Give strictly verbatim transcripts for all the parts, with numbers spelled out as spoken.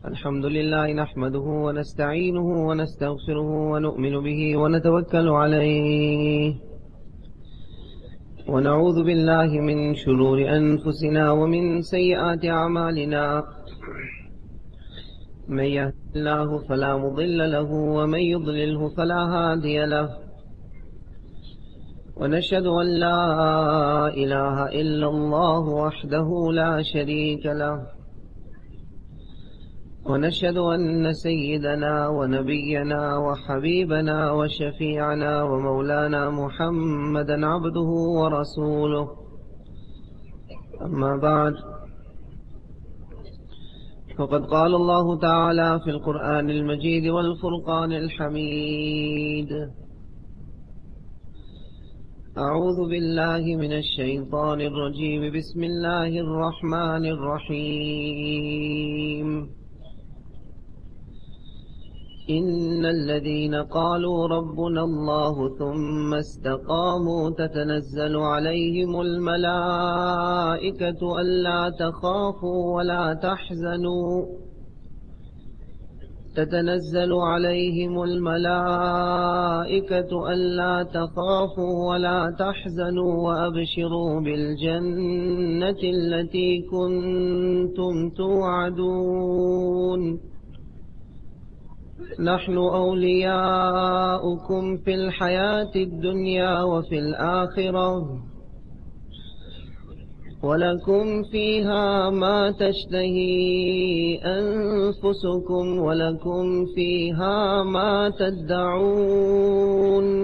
الحمد لله نحمده ونستعينه ونستغفره ونؤمن به ونتوكل عليه ونعوذ بالله من شرور أنفسنا ومن سيئات أعمالنا من يهد الله فلا مضل له ومن يضلله فلا هادي له ونشهد أن لا إله إلا الله وحده لا شريك له ونشهد أن سيدنا ونبينا وحبيبنا وشفيعنا ومولانا محمدا عبده ورسوله أما بعد فقد قال الله تعالى في القرآن المجيد والفرقان الحميد أعوذ بالله من الشيطان الرجيم بسم الله الرحمن الرحيم إن الذين قالوا ربنا الله ثم استقاموا تتنزل عليهم الملائكة ألا تخافوا ولا تحزنوا تتنزل عليهم الملائكة ألا تخافوا ولا تحزنوا وأبشروا بالجنة التي كنتم توعدون نحن أولياؤكم في الحياة الدنيا وفي الآخرة ولكم فيها ما تشتهي أنفسكم ولكم فيها ما تدعون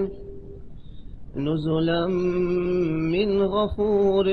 نزلا من غفور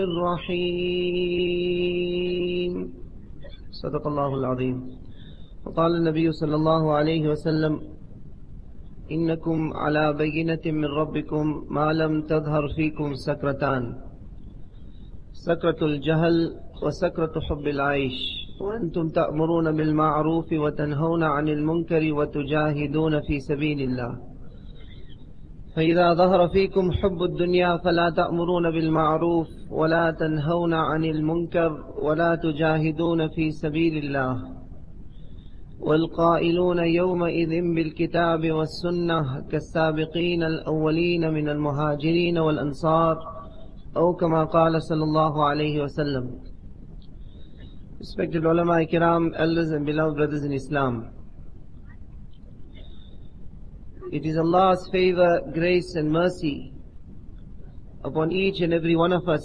رحيم. صدق الله العظيم. وقال النبي صلى الله عليه وسلم إنكم على بينة من ربكم ما لم تظهر فيكم سكرتان سكرة الجهل وسكرة حب العيش وأنتم تأمرون بالمعروف وتنهون عن المنكر وتجاهدون في سبيل الله فإذا ظهر فيكم حب الدنيا فلا تأمرون بالمعروف ولا تنهون عن المنكر ولا تجاهدون في سبيل الله والقائلون يومئذ بالكتاب والسنة كالسابقين الأولين من المهاجرين والأنصار أو كما قال صلى الله عليه وسلم. Respected ulama kiram, elders and beloved brothers in Islam, it is Allah's favor, grace and mercy upon each and every one of us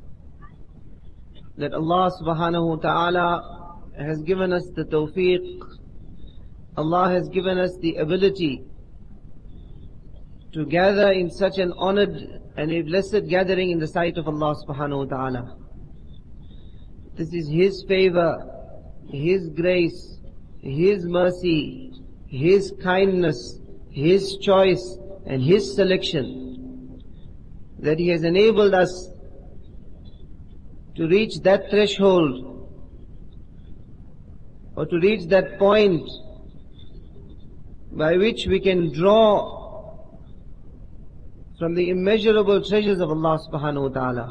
that Allah subhanahu wa ta'ala has given us the tawfiq, Allah has given us the ability to gather in such an honored and a blessed gathering in the sight of Allah subhanahu wa ta'ala. This is His favor, His grace, His mercy, His kindness, His choice and His selection that He has enabled us to reach that threshold or to reach that point by which we can draw from the immeasurable treasures of Allah subhanahu wa ta'ala.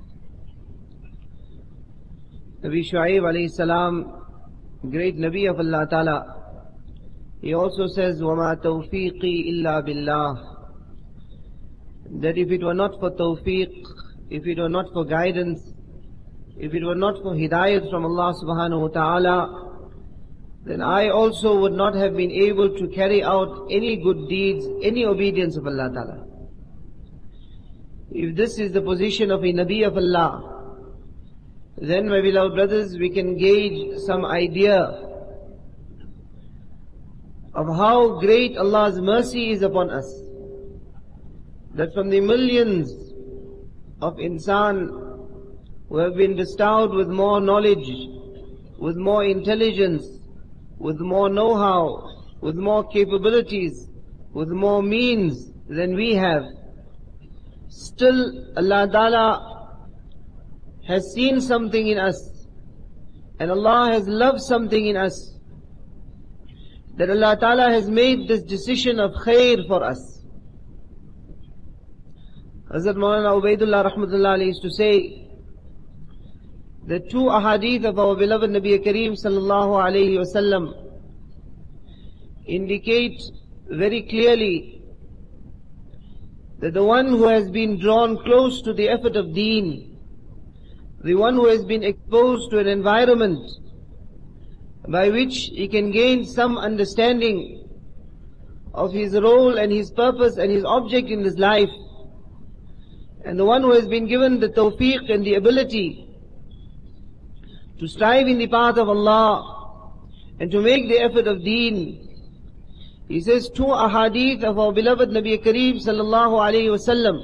Nabi Shu'aib alayhi salam, great Nabi of Allah ta'ala, he also says, وَمَا تَوْفِيقِي إِلَّا بِاللَّهِ, that if it were not for tawfiq, if it were not for guidance, if it were not for hidayat from Allah subhanahu wa ta'ala, then I also would not have been able to carry out any good deeds, any obedience of Allah ta'ala. If this is the position of a Nabi of Allah, then my beloved brothers, we can gauge some idea of how great Allah's mercy is upon us. That from the millions of insan who have been bestowed with more knowledge, with more intelligence, with more know-how, with more capabilities, with more means than we have, still Allah Ta'ala has seen something in us and Allah has loved something in us, that Allah Ta'ala has made this decision of khair for us. Hazrat Maulana Ubaidullah Rahmatullah used to say The two ahadith of our beloved Nabi Kareem sallallahu alayhi wasallam indicate very clearly that the one who has been drawn close to the effort of deen, the one who has been exposed to an environment by which he can gain some understanding of his role and his purpose and his object in this life, and the one who has been given the tawfiq and the ability to strive in the path of Allah and to make the effort of deen. He says two ahadith of our beloved Nabi Kareem sallallahu alayhi wasallam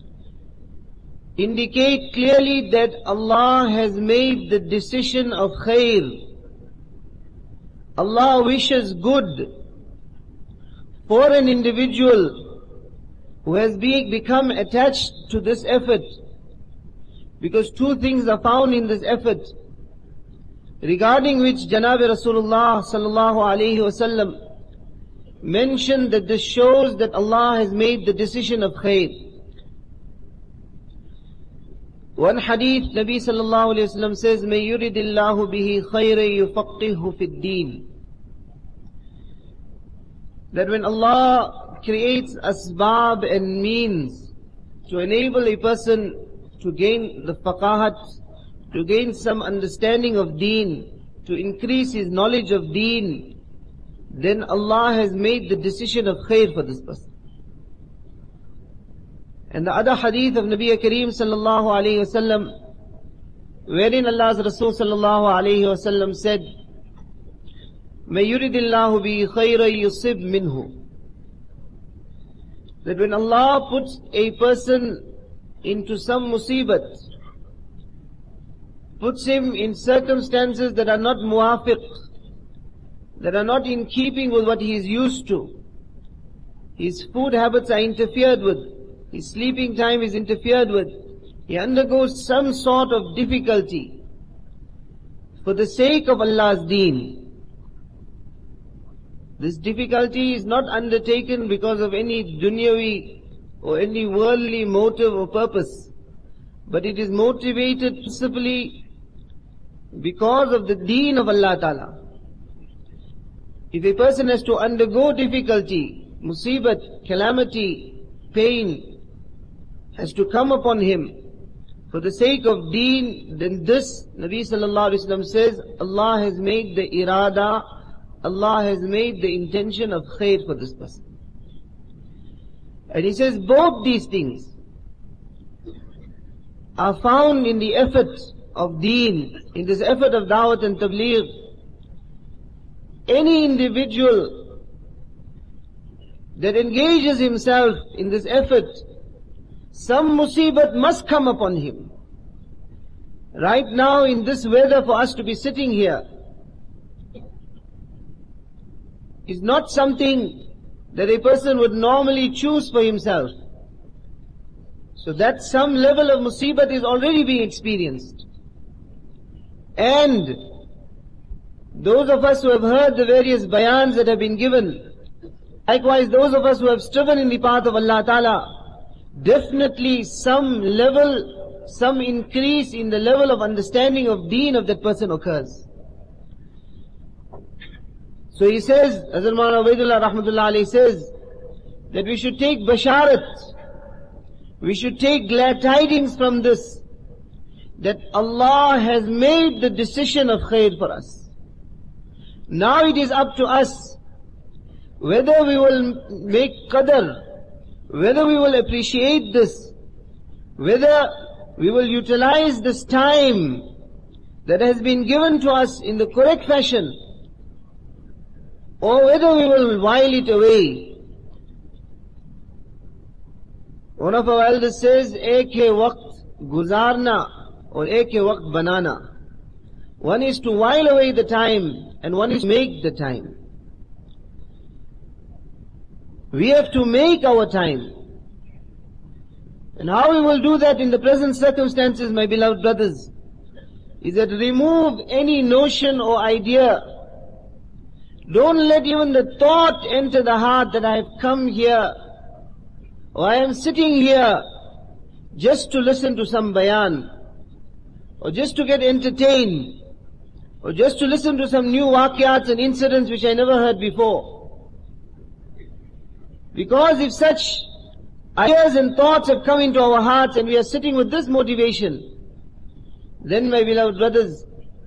indicate clearly that Allah has made the decision of khair. Allah wishes good for an individual who has be, become attached to this effort, because two things are found in this effort, regarding which Janabi Rasulullah sallallahu alayhi wasallam mentioned that this shows that Allah has made the decision of khair. One hadith, Nabi sallallahu alayhi wasallam says, "May yuridillahu bihi khayran yufaqqihhu fid deen." That when Allah creates asbab and means to enable a person to gain the faqahat, to gain some understanding of deen, to increase his knowledge of deen, then Allah has made the decision of khair for this person. And the other hadith of Nabi Kareem sallallahu alayhi wasallam, wherein Allah's Rasul sallallahu alayhi wasallam said, "May yuridillahu bi khayran yusib minhu." That when Allah puts a person into some musibat, puts him in circumstances that are not muwafiq, that are not in keeping with what he is used to, his food habits are interfered with, his sleeping time is interfered with, he undergoes some sort of difficulty for the sake of Allah's deen. This difficulty is not undertaken because of any dunyawi or any worldly motive or purpose, but it is motivated principally because of the deen of Allah Ta'ala. If a person has to undergo difficulty, musibat, calamity, pain, has to come upon him for the sake of deen, then this, Nabi sallallahu alayhi wa sallam says, Allah has made the irada, Allah has made the intention of khair for this person. And he says both these things are found in the effort of deen, in this effort of da'wat and tabligh. Any individual that engages himself in this effort, some musibat must come upon him. Right now in this weather, for us to be sitting here is not something that a person would normally choose for himself. So that some level of musibat is already being experienced. And those of us who have heard the various bayans that have been given, likewise those of us who have striven in the path of Allah Ta'ala, definitely some level, some increase in the level of understanding of deen of that person occurs. So he says, Hazrat Maulana Ubaidullah Rahmatullah Alayhi says, that we should take basharat, we should take glad tidings from this, that Allah has made the decision of khair for us. Now it is up to us whether we will make qadr, whether we will appreciate this, whether we will utilize this time that has been given to us in the correct fashion, or whether we will while it away. One of our elders says, "Ek hai waqt guzarna or ek hai waqt banana." One is to while away the time and one is to make the time. We have to make our time. And how we will do that in the present circumstances, my beloved brothers, is that remove any notion or idea. Don't let even the thought enter the heart that I have come here, or I am sitting here just to listen to some bayan, or just to get entertained, or just to listen to some new waqiyats and incidents which I never heard before. Because if such ideas and thoughts have come into our hearts and we are sitting with this motivation, then my beloved brothers,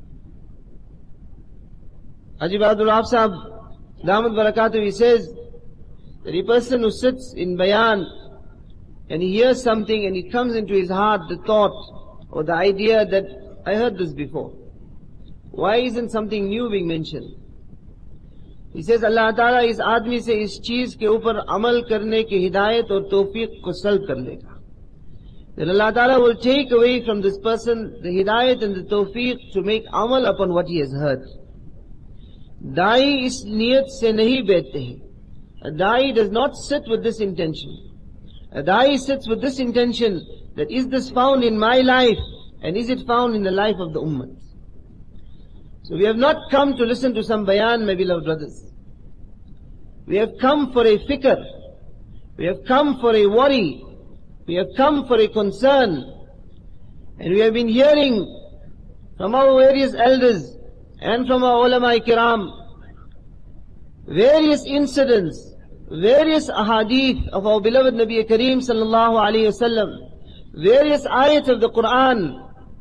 Haji Bahadur Rauf Sahab, Damat Barakatuh, he says that a person who sits in bayan and he hears something and it comes into his heart, the thought or the idea that I heard this before. Why isn't something new being mentioned? He says Allah Ta'ala is आदमी से इस चीज के ऊपर अमल करने की हिदायत और तौफीक को सल्ब कर लेगा. Then Allah Ta'ala will take away from this person the hidayat and the tawfiq to make amal upon what he has heard. Da'i is niyat se nahi बैठते हैं. A da'i does not sit with this intention. A da'i sits with this intention that is this found in my life and is it found in the life of the ummah. So we have not come to listen to some bayan, my beloved brothers. We have come for a fikr. We have come for a worry. We have come for a concern. And we have been hearing from our various elders and from our ulama kiram various incidents, various ahadith of our beloved Nabi Kareem sallallahu alayhi wasallam, various ayats of the Quran.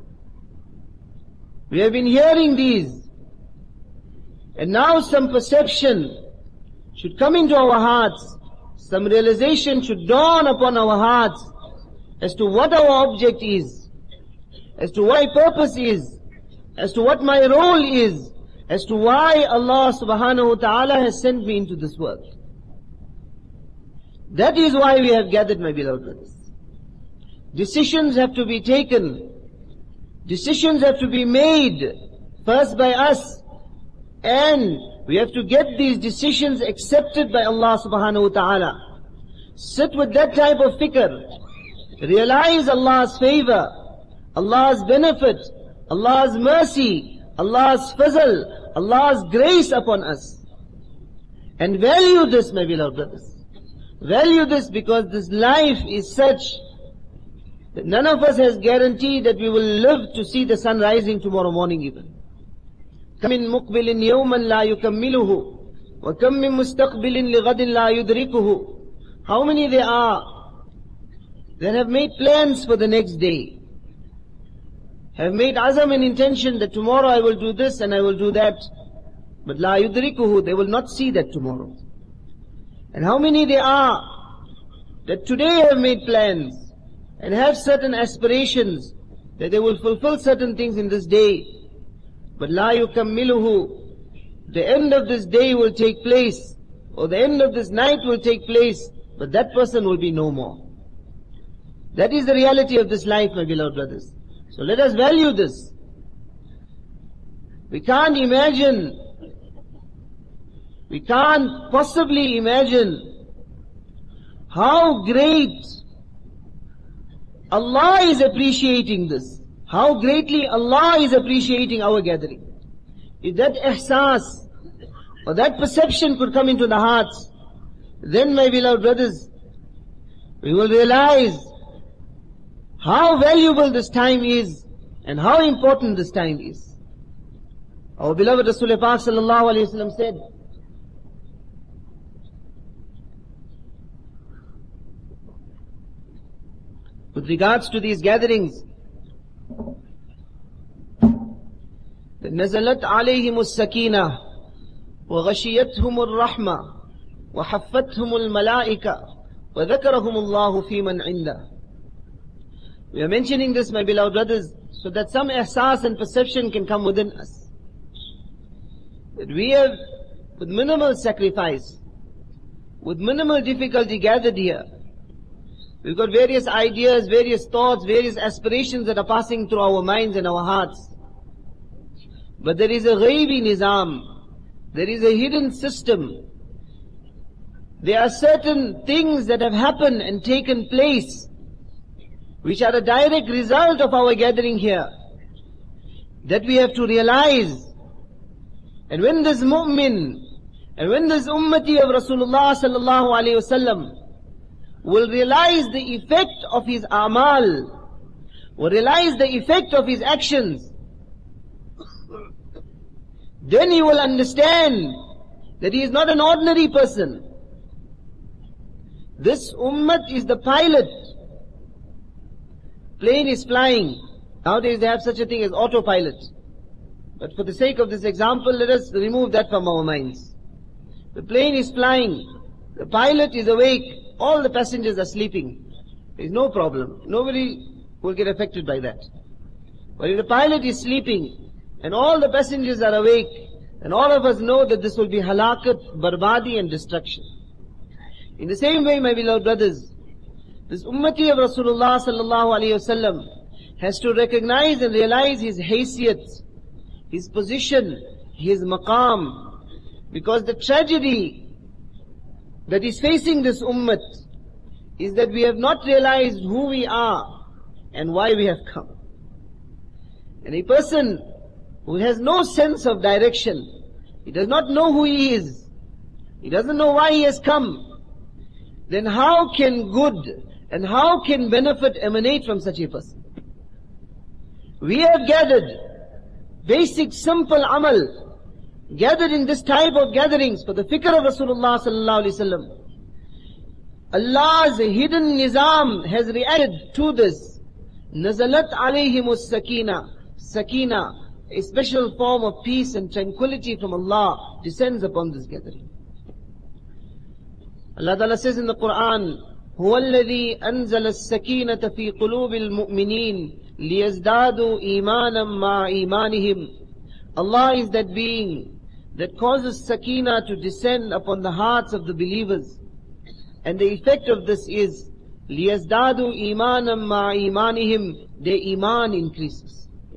We have been hearing these, and now some perception should come into our hearts, some realization should dawn upon our hearts as to what our object is, as to what my purpose is, as to what my role is, as to why Allah subhanahu wa ta'ala has sent me into this world. That is why we have gathered, my beloved brothers. Decisions have to be taken. Decisions have to be made, first by us, and we have to get these decisions accepted by Allah subhanahu wa ta'ala. Sit with that type of fikr. Realize Allah's favor, Allah's benefit, Allah's mercy, Allah's fazl, Allah's grace upon us. And value this, my beloved brothers. Value this, because this life is such that none of us has guarantee that we will live to see the sun rising tomorrow morning even. كم من مقبل يوما لا يكمله وكم من مستقبل لغد لا يدركه. How many there are that have made plans for the next day, have made azam and intention that tomorrow I will do this and I will do that, but la yudrikuhu, they will not see that tomorrow. And how many there are that today have made plans and have certain aspirations that they will fulfill certain things in this day, but la yukammiluhu, the end of this day will take place, or the end of this night will take place, but that person will be no more. That is the reality of this life, my beloved brothers. So let us value this. We can't imagine, we can't possibly imagine how great Allah is appreciating this. How greatly Allah is appreciating our gathering. If that ihsas or that perception could come into the hearts, then my beloved brothers, we will realize how valuable this time is and how important this time is. Our beloved Rasulullah Pak sallallahu alayhi wa sallam said, with regards to these gatherings, that نزلت عليهم السكينة وغشيتهم الرحمة وحفتهم الملائكة وذكرهم الله في من عنده. We are mentioning this, my beloved brothers, so that some ihsas and perception can come within us. That we have, with minimal sacrifice, with minimal difficulty, gathered here. We've got various ideas, various thoughts, various aspirations that are passing through our minds and our hearts. But there is a ghaibi nizam. There is a hidden system. There are certain things that have happened and taken place, which are a direct result of our gathering here, that we have to realize. And when this mu'min, and when this ummati of Rasulullah sallallahu alayhi wasallam will realize the effect of his amal, will realize the effect of his actions, then he will understand that he is not an ordinary person. This ummah is the pilot. Plane is flying. Nowadays they have such a thing as autopilot. But for the sake of this example, let us remove that from our minds. The plane is flying. The pilot is awake. All the passengers are sleeping. There is no problem. Nobody will get affected by that. But if the pilot is sleeping and all the passengers are awake, and all of us know that this will be halakat, barbadi and destruction. In the same way, my beloved brothers, this ummati of Rasulullah sallallahu alayhi wasallam has to recognize and realize his haysiyat, his position, his maqam. Because the tragedy that is facing this ummah is that we have not realized who we are and why we have come. And a person who has no sense of direction, he does not know who he is, he doesn't know why he has come, then how can good and how can benefit emanate from such a person? We have gathered basic simple amal, gathered in this type of gatherings for the fikr of Rasulullah sallallahu alaihi wasallam. Allah's hidden nizam has reacted to this. Nazalat alayhimus sakina. Sakina, a special form of peace and tranquility from Allah, descends upon this gathering. Allah Ta'ala says in the Quran, هُوَ الَّذِي أَنزَلَ السَّكِينَةَ فِي قُلُوبِ الْمُؤْمِنِينَ لِيَزْدَادُوا إِيمَانًا مَعَ إِيمَانِهِمْ. Allah is that being that causes sakina to descend upon the hearts of the believers. And the effect of this is, لِيَزْدَادُوا إِيمَانًا مَعَ إِيمَانِهِمْ. Their iman increases.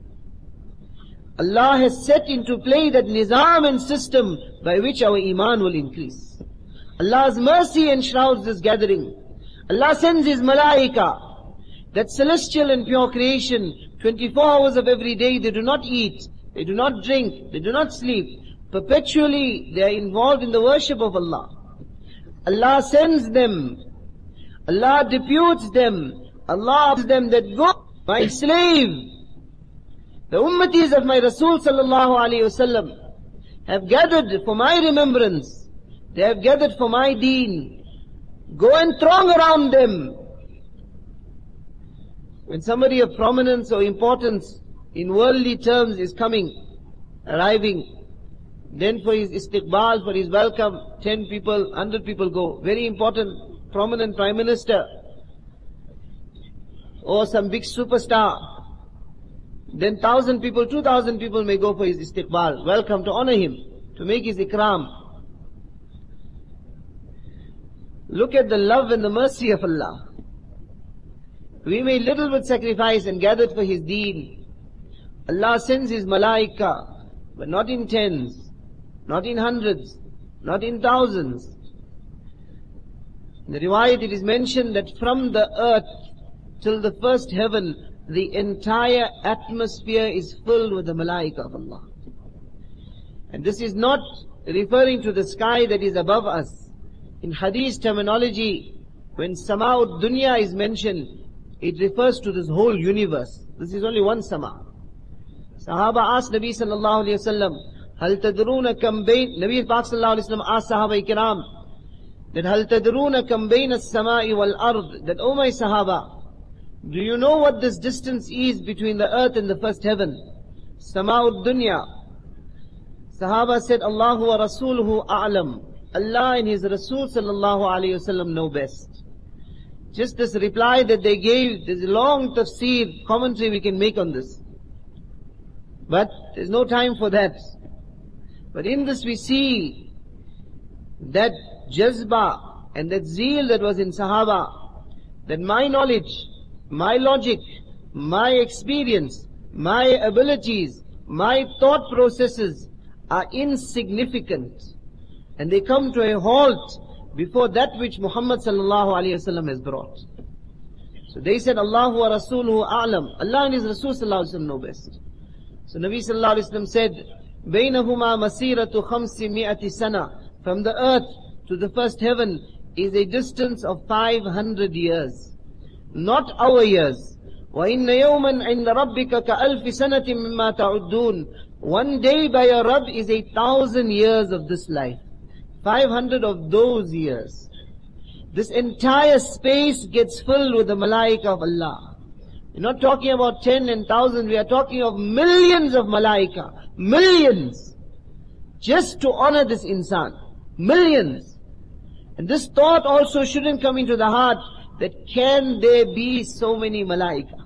Allah has set into play that nizam and system by which our iman will increase. Allah's mercy enshrouds this gathering. Allah sends His malaika, that celestial and pure creation, twenty-four hours of every day. They do not eat, they do not drink, they do not sleep. Perpetually they are involved in the worship of Allah. Allah sends them, Allah deputes them, Allah asks them that go, my slave. The ummatis of my Rasul sallallahu alayhi wasallam have gathered for my remembrance. They have gathered for my deen. Go and throng around them. When somebody of prominence or importance in worldly terms is coming, arriving, then for his istiqbal, for his welcome, ten people, hundred people go. Very important, prominent prime minister or some big superstar. Then thousand people, two thousand people may go for his istiqbal, welcome, to honor him, to make his ikram. Look at the love and the mercy of Allah. We made little with sacrifice and gathered for His deen. Allah sends His malaika, but not in tens, not in hundreds, not in thousands. In the riwayat it is mentioned that from the earth till the first heaven, the entire atmosphere is filled with the malaika of Allah. And this is not referring to the sky that is above us. In hadith terminology, when Sama'ud Dunya is mentioned, it refers to this whole universe. This is only one Sama. Sahaba asked Nabi sallallahu alayhi wa sallam, Hal tadruna kam bayn, Nabi Pak sallallahu alayhi wa sallam asked Sahaba ikram, that Hal tadruna kam bayn as-sama'i wal ard, that, O my Sahaba, do you know what this distance is between the earth and the first heaven? Sama'ud Dunya. Sahaba said, Allahu wa Rasuluhu a'lam. Allah and His Rasul sallallahu alayhi wa sallam know best. Just this reply that they gave, there's a long tafsir, commentary we can make on this. But there's no time for that. But in this we see that jazba and that zeal that was in Sahaba, that my knowledge, my logic, my experience, my abilities, my thought processes are insignificant. And they come to a halt before that which Muhammad sallallahu alayhi wa sallam has brought. So they said, Allahu wa Rasuluhu a'lam. Allah and His Rasul sallallahu alayhi wa sallam know best. So Nabi sallallahu alayhi wa sallam said, Bainahuma masiratu khamsi mi'ati sana. From the earth to the first heaven is a distance of five hundred years. Not our years. وَإِنَّ يَوْمًا عِنْدَ رَبِّكَ كَأَلْفِ سَنَةٍ مِمَّا تَعُدُّونَ. One day by your Rabb is a thousand years of this life. Five hundred of those years. This entire space gets filled with the malaika of Allah. We're not talking about ten and thousand, we are talking of millions of malaika. Millions. Just to honor this insan. Millions. And this thought also shouldn't come into the heart that can there be so many malaika.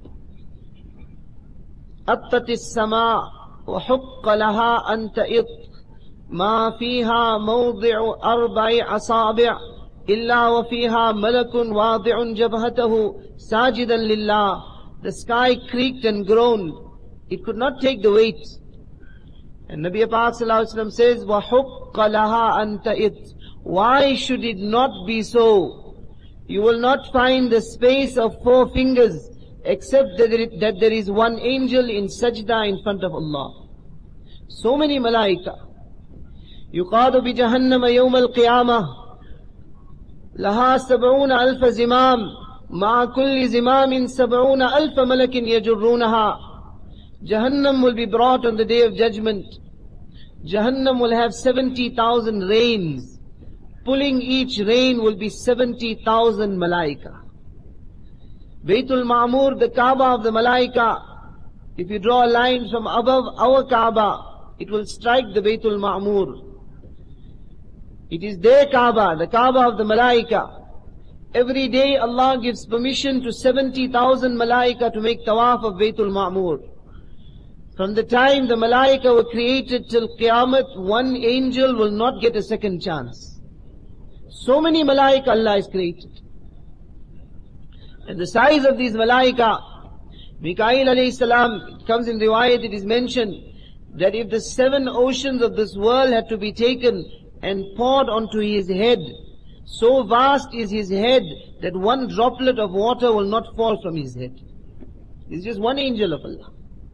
أَطَّتِ السَّمَاءُ وَحُقَّ لَهَا أَن تَئِطْ مَا فِيهَا مَوْضِعُ أَرْبَعِ أَصَابِعٍ إِلَّا وَفِيهَا مَلَكٌ وَاضِعٌ جَبْهَتَهُ سَاجِدًا لِلَّهِ. The sky creaked and groaned. It could not take the weight. And Nabi Pak Sallallahu Alaihi Wasallam says, وَحُقَّ لَهَا أَن تَئِطْ. Why should it not be so? You will not find the space of four fingers except that there, that there is one angel in sajda in front of Allah. So many malaika. يُقَادُ بِجَهَنَّمَ يَوْمَ الْقِيَامَةِ لَهَا سَبْعُونَ أَلْفَ زِمَامٍ مَعَ كُلِّ زِمَامٍ سَبْعُونَ أَلْفَ مَلَكٍ يَجُرُّونَهَا. Jahannam will be brought on the day of judgment. Jahannam will have seventy thousand reins. Pulling each rein will be seventy thousand malaika. Baytul Ma'mur, the Kaaba of the malaika, if you draw a line from above our Kaaba, it will strike the Baytul Ma'mur. It is their Kaaba, the Kaaba of the malaika. Every day Allah gives permission to seventy thousand malaika to make tawaf of Baytul Ma'mur. From the time the malaika were created till Qiyamah, one angel will not get a second chance. So many malaika Allah has created. And the size of these malaika, Mikail alayhi salam, it comes in riwayat, it is mentioned that if the seven oceans of this world had to be taken and poured onto his head, so vast is his head that one droplet of water will not fall from his head. It's just one angel of Allah.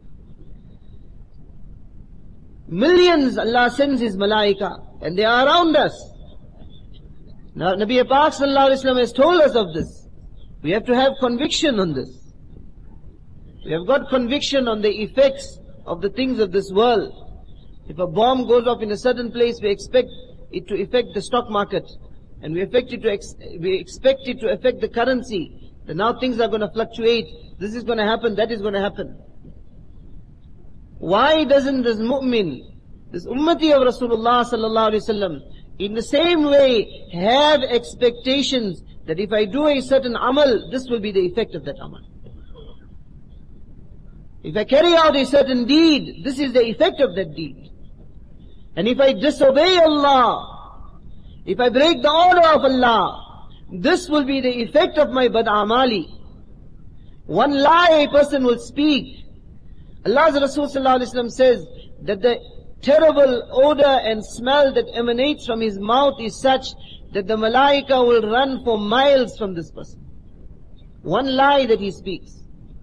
Millions Allah sends His malaika, and they are around us. Now Nabi Pak Sallallahu Alaihi Wasallam has told us of this. We have to have conviction on this. We have got conviction on the effects of the things of this world. If a bomb goes off in a certain place, we expect it to affect the stock market, and we expect it to ex we expect it to affect the currency. That now things are going to fluctuate. This is going to happen. That is going to happen. Why doesn't this mu'min, this ummati of Rasulullah sallallahu alaihi wasallam, in the same way have expectations that if I do a certain amal, this will be the effect of that amal. If I carry out a certain deed, this is the effect of that deed. And if I disobey Allah, if I break the order of Allah, this will be the effect of my bad amali. One lie a person will speak. Allah's Rasul Sallallahu Alaihi Wasallam says that the terrible odor and smell that emanates from his mouth is such that the malaika will run for miles from this person. One lie that he speaks.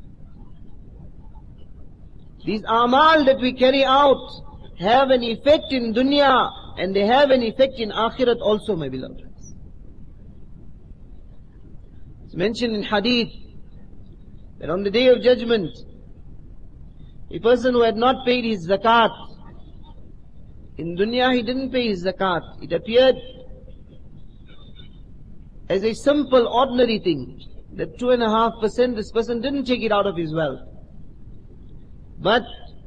These amal that we carry out have an effect in dunya, and they have an effect in akhirat also, my beloved friends. It's mentioned in hadith that on the day of judgment, a person who had not paid his zakat, in dunya he didn't pay his zakat. It appeared as a simple, ordinary thing, that two and a half percent, this person didn't take it out of his wealth. But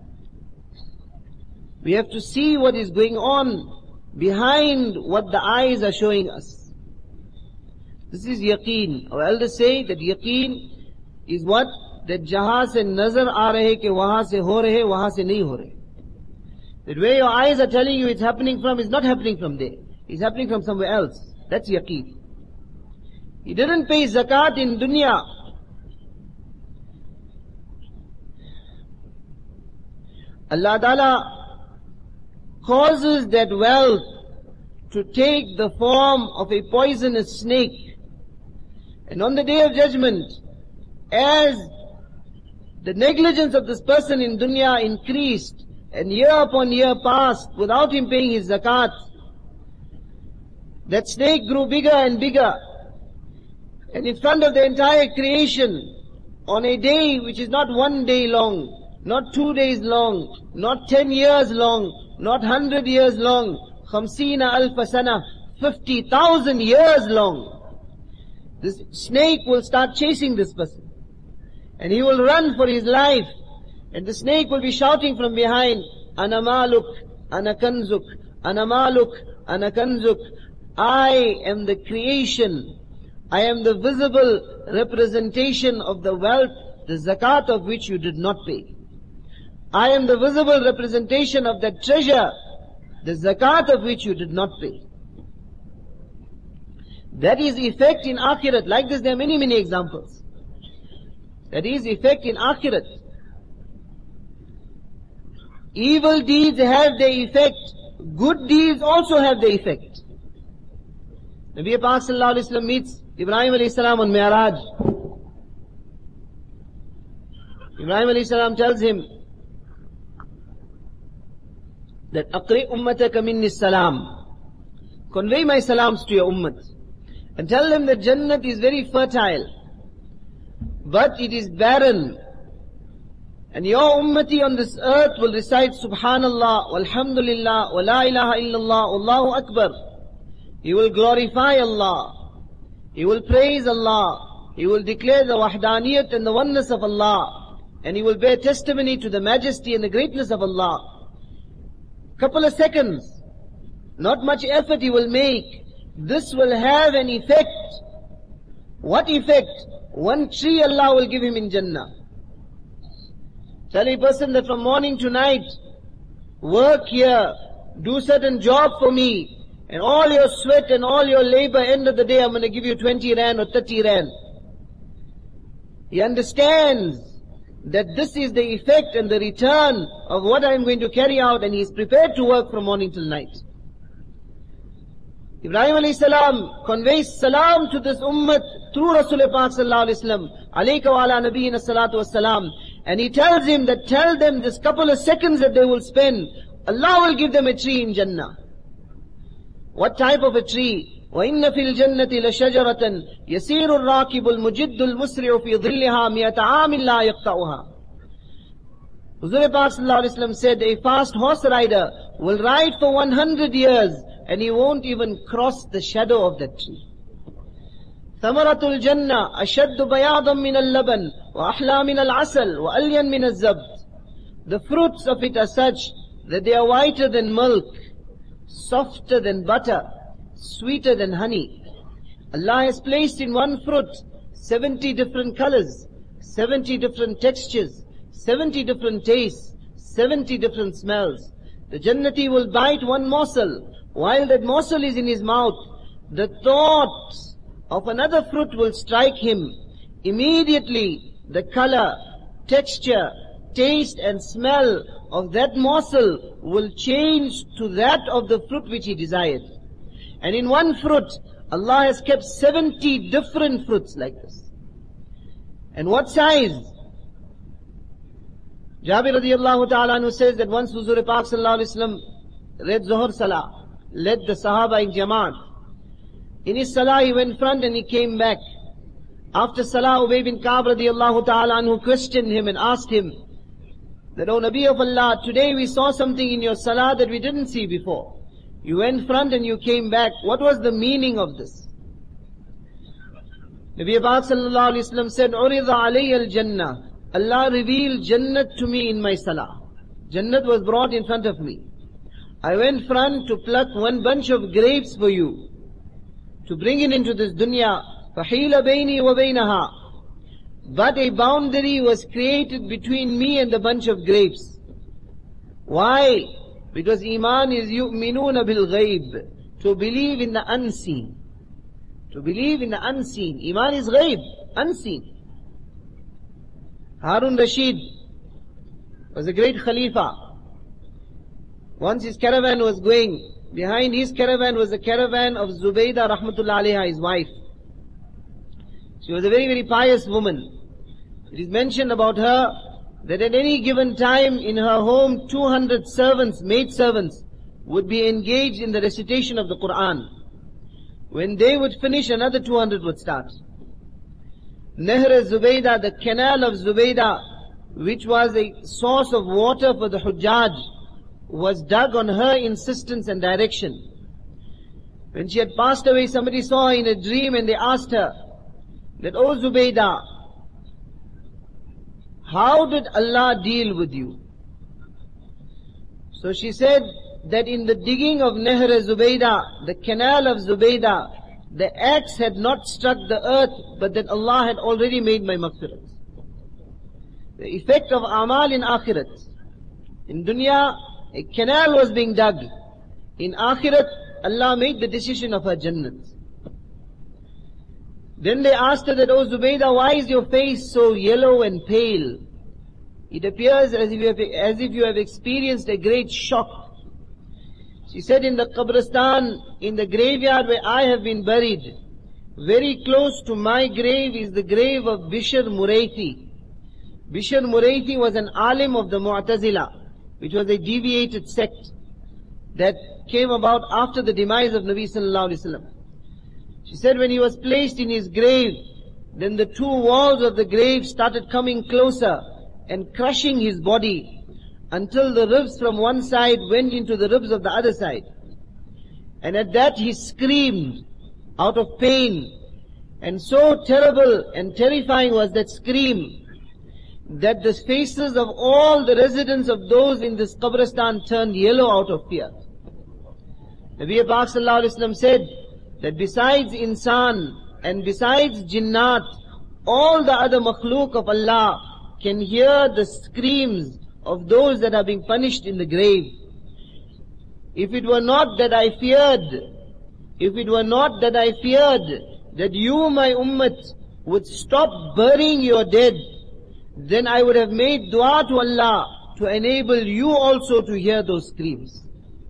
we have to see what is going on behind what the eyes are showing us. This is yaqeen. Our elders say that yaqeen is what? That jahan se nazar aa rahe ke wahan se ho rahe, wahan se nahi ho rahe. That where your eyes are telling you it's happening from, is not happening from there. It's happening from somewhere else. That's yaqeen. He didn't pay zakat in dunya. Allah Ta'ala causes that wealth to take the form of a poisonous snake. And on the day of judgment, as the negligence of this person in dunya increased, and year upon year passed without him paying his zakat, that snake grew bigger and bigger. And in front of the entire creation, on a day which is not one day long, not two days long, not ten years long, not hundred years long, khamsina alfa sana, fifty thousand years long. This snake will start chasing this person. And he will run for his life. And the snake will be shouting from behind, Ana maluk, ana kanzuk, ana maluk, ana kanzuk. I am the creation. I am the visible representation of the wealth, the zakat of which you did not pay. I am the visible representation of that treasure, the zakat of which you did not pay. That is effect in akhirat. Like this there are many, many examples. That is effect in akhirat. Evil deeds have their effect. Good deeds also have their effect. Nabi Pak sallallahu alayhi wa sallam meets Ibrahim alayhi salam on Mi'raj. Ibrahim alayhi salam tells him that Aqri ummataka minni salam. Convey my salams to your ummat. And tell them that Jannat is very fertile, but it is barren. And your ummati on this earth will recite Subhanallah, Walhamdulillah, Wa la ilaha illallah, Allahu Akbar. He will glorify Allah. He will praise Allah. He will declare the wahdaniyat and the oneness of Allah. And he will bear testimony to the majesty and the greatness of Allah. Couple of seconds, not much effort he will make. This will have an effect. What effect? One tree Allah will give him in Jannah. Tell a person that from morning to night, work here, do certain job for me, and all your sweat and all your labor, end of the day I'm going to give you twenty rand or thirty rand. He understands that this is the effect and the return of what I'm going to carry out, and he is prepared to work from morning till night. Ibrahim alayhi salam conveys salam to this ummah through Rasulullah Pak sallallahu alayhi wa sallam, alayka wa ala nabiyyina salatu wa salam. And he tells him that tell them this couple of seconds that they will spend, Allah will give them a tree in Jannah. What type of a tree? وَإِنَّ فِي الْجَنَّةِ لَشَجَرَةً يَسِيرُ الرَّاكِبُ الْمُجِدُّ الْمُسْرِعُ فِي ظِلِّهَا مِئَةَ عَامٍ لَا يَقْطَعُهَا. Huzur Pak sallallahu alayhi wa sallam said, a fast horse rider will ride for one hundred years and he won't even cross the shadow of that tree. ثمرة الجنة أشد بياضا من اللبن وأحلى من العسل وألين من الزبد. The fruits of it are such that they are whiter than milk, softer than butter, sweeter than honey. Allah has placed in one fruit seventy different colors, seventy different textures, seventy different tastes, seventy different smells. The Jannati will bite one morsel. While that morsel is in his mouth, the thought of another fruit will strike him. Immediately, the color, texture, taste and smell of that morsel will change to that of the fruit which he desired. And in one fruit, Allah has kept seventy different fruits like this. And what size? Jabir radiallahu ta'ala anhu says that once Huzur Pak sallallahu alayhi wa sallam read Zuhr Salah, led the Sahaba in Jamaat. In his Salah he went front and he came back. After Salah, Ubay bin Ka'b radiallahu ta'ala anhu questioned him and asked him that, O Nabi of Allah, today we saw something in your Salah that we didn't see before. You went front and you came back. What was the meaning of this? Nabi Pak sallallahu alayhi wa sallam said, Urida alayya al-Jannah. Allah revealed Jannat to me in my Salah. Jannat was brought in front of me. I went front to pluck one bunch of grapes for you, to bring it into this dunya. فَحِيلَ بَيْنِي وَبَيْنَهَا. But a boundary was created between me and the bunch of grapes. Why? Because Iman is yu'minuna bil ghaib, to believe in the unseen. To believe in the unseen. Iman is ghaib, unseen. Harun Rashid was a great Khalifa. Once his caravan was going, behind his caravan was the caravan of Zubaydah rahmatullah alayha, his wife. She was a very, very pious woman. It is mentioned about her that at any given time in her home, two hundred servants, maid servants, would be engaged in the recitation of the Quran. When they would finish, another two hundred would start. Nahr Zubaydah, the canal of Zubaydah, which was a source of water for the Hujjaj, was dug on her insistence and direction. When she had passed away, somebody saw her in a dream and they asked her that, "O Zubaydah, how did Allah deal with you?" So she said that in the digging of Nahr Zubaydah, the canal of Zubaydah, the axe had not struck the earth, but that Allah had already made my maghfirat. The effect of amal in akhirat. In dunya, a canal was being dug. In akhirat, Allah made the decision of her Jannat. Then they asked her that, "O Zubaydah, why is your face so yellow and pale? It appears as if you have, as if you have experienced a great shock." She said, "In the Qabristan, in the graveyard where I have been buried, very close to my grave is the grave of Bishr Muraythi. Bishr Muraythi was an alim of the Mu'tazila, which was a deviated sect that came about after the demise of Nabi sallallahu alaihi wasallam. She said when he was placed in his grave, then the two walls of the grave started coming closer and crushing his body until the ribs from one side went into the ribs of the other side. And at that he screamed out of pain. And so terrible and terrifying was that scream that the faces of all the residents of those in this Qabristan turned yellow out of fear. Nabi Pak sallallahu alaihi wasallam said that besides insan and besides jinnat, all the other makhluk of Allah can hear the screams of those that are being punished in the grave. If it were not that I feared, if it were not that I feared that you, my ummat, would stop burying your dead, then I would have made dua to Allah to enable you also to hear those screams.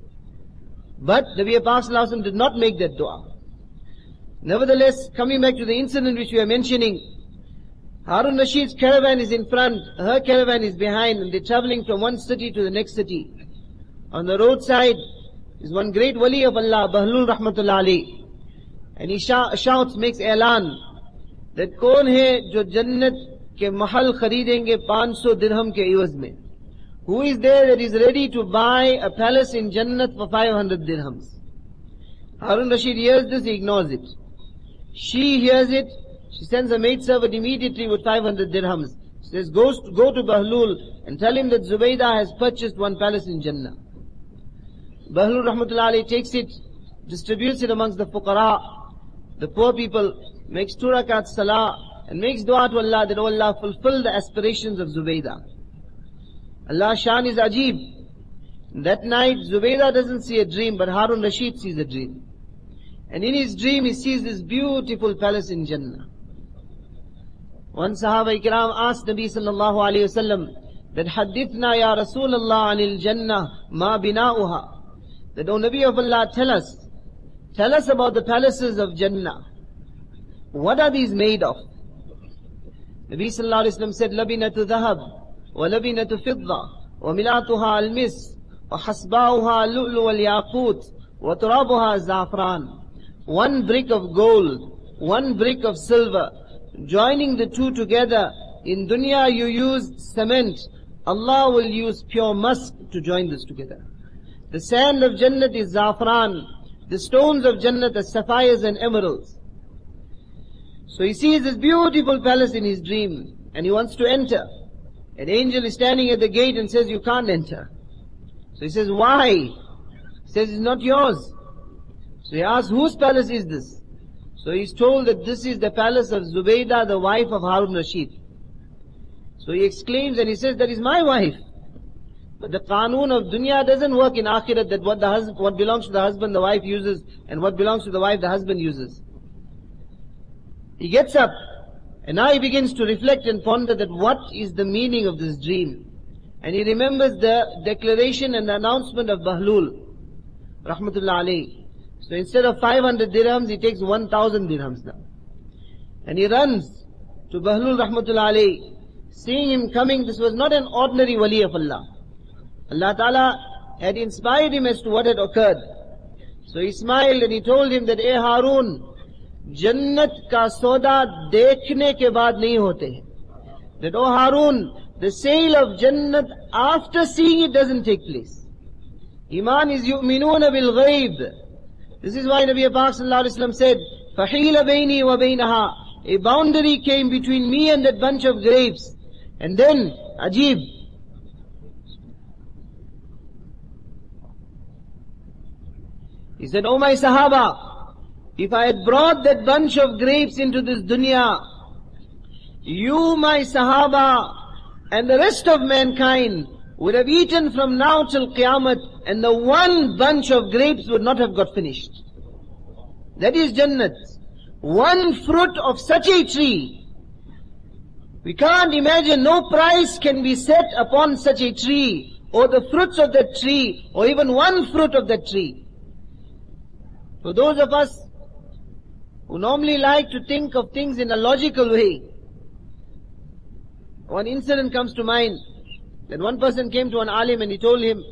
But Nabi Pak sallallahu alaihi wasallam did not make that dua. Nevertheless, coming back to the incident which we are mentioning, Harun Rashid's caravan is in front, her caravan is behind, and they're traveling from one city to the next city. On the roadside is one great wali of Allah, Bahlul Rahmatullah alayh. And he shouts, makes elan, that kaun hai jo jannat ke mahal kharidenge five hundred dirham ke iwaz mein? Who is there that is ready to buy a palace in Jannat for five hundred dirhams? Harun Rashid hears this, he ignores it. She hears it, she sends a maidservant immediately with five hundred dirhams. She says, go, go to Bahlul and tell him that Zubaydah has purchased one palace in Jannah. Bahlul Rahmatullah alayhi takes it, distributes it amongst the fuqara, the poor people, makes two rakat salah, and makes dua to Allah that, "Oh Allah, fulfill the aspirations of Zubaydah." Allah's shan is ajib. That night, Zubaydah doesn't see a dream, but Harun Rashid sees a dream. And in his dream, he sees this beautiful palace in Jannah. One Sahaba Ikram asked Nabi sallallahu alayhi wasallam that, "Hadithna ya Rasulallah anil Jannah ma bina'uha." That, "O Nabi of Allah, tell us, tell us about the palaces of Jannah. What are these made of?" Nabi sallallahu alayhi wasallam said, "Labinatu dhahab, وَلَبِنَةُ فِضَّةٌ وَمِلَاتُهَا الْمِسْكُ وَحَسْبَاؤُهَا اللُّؤْلُؤُ وَالْيَاقُوتُ وَتُرَابُهَا الزَّعْفَرَانُ." One brick of gold, one brick of silver, joining the two together. In dunya you use cement, Allah will use pure musk to join this together. The sand of Jannat is za'fran, the stones of Jannat are sapphires and emeralds. So he sees this beautiful palace in his dream, and he wants to enter. An angel is standing at the gate and says, "You can't enter." So he says, "Why?" He says, "It's not yours." So he asks, "Whose palace is this?" So he's told that this is the palace of Zubaydah, the wife of Harun Rashid. So he exclaims and he says, "That is my wife." But the qanoon of dunya doesn't work in akhirat, that what the husband, what belongs to the husband the wife uses, and what belongs to the wife the husband uses. He gets up, and now he begins to reflect and ponder that what is the meaning of this dream. And he remembers the declaration and the announcement of Bahlul Rahmatullah alayhi. So instead of five hundred dirhams, he takes one thousand dirhams now. And he runs to Bahlul Rahmatullah alayhi. Seeing him coming, this was not an ordinary wali of Allah. Allah Ta'ala had inspired him as to what had occurred. So he smiled and he told him that, "Eh Harun, जन्नत का सौदा देखने के बाद नहीं होते हैं. That, oh Harun, the sale of Jannat after seeing it doesn't take place. Iman is yu'minuna bil ghaib. This is why Nabi Pak sallallahu alaihi wasallam said, فَحِيلَ بَيْنِي وَبَيْنَهَا. A boundary came between me and that bunch of grapes. And then, Ajib. He said, oh my Sahaba, if I had brought that bunch of grapes into this dunya, you, my Sahaba, and the rest of mankind would have eaten from now till Qiyamah, and the one bunch of grapes would not have got finished. That is Jannat. One fruit of such a tree. We can't imagine, no price can be set upon such a tree, or the fruits of that tree, or even one fruit of that tree. For those of us who normally like to think of things in a logical way, one incident comes to mind, that one person came to an alim and he told him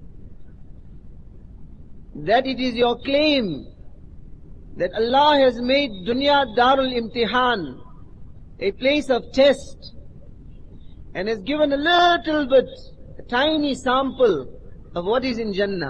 that it is your claim that Allah has made dunya darul imtihan, a place of test, and has given a little bit, a tiny sample of what is in Jannah.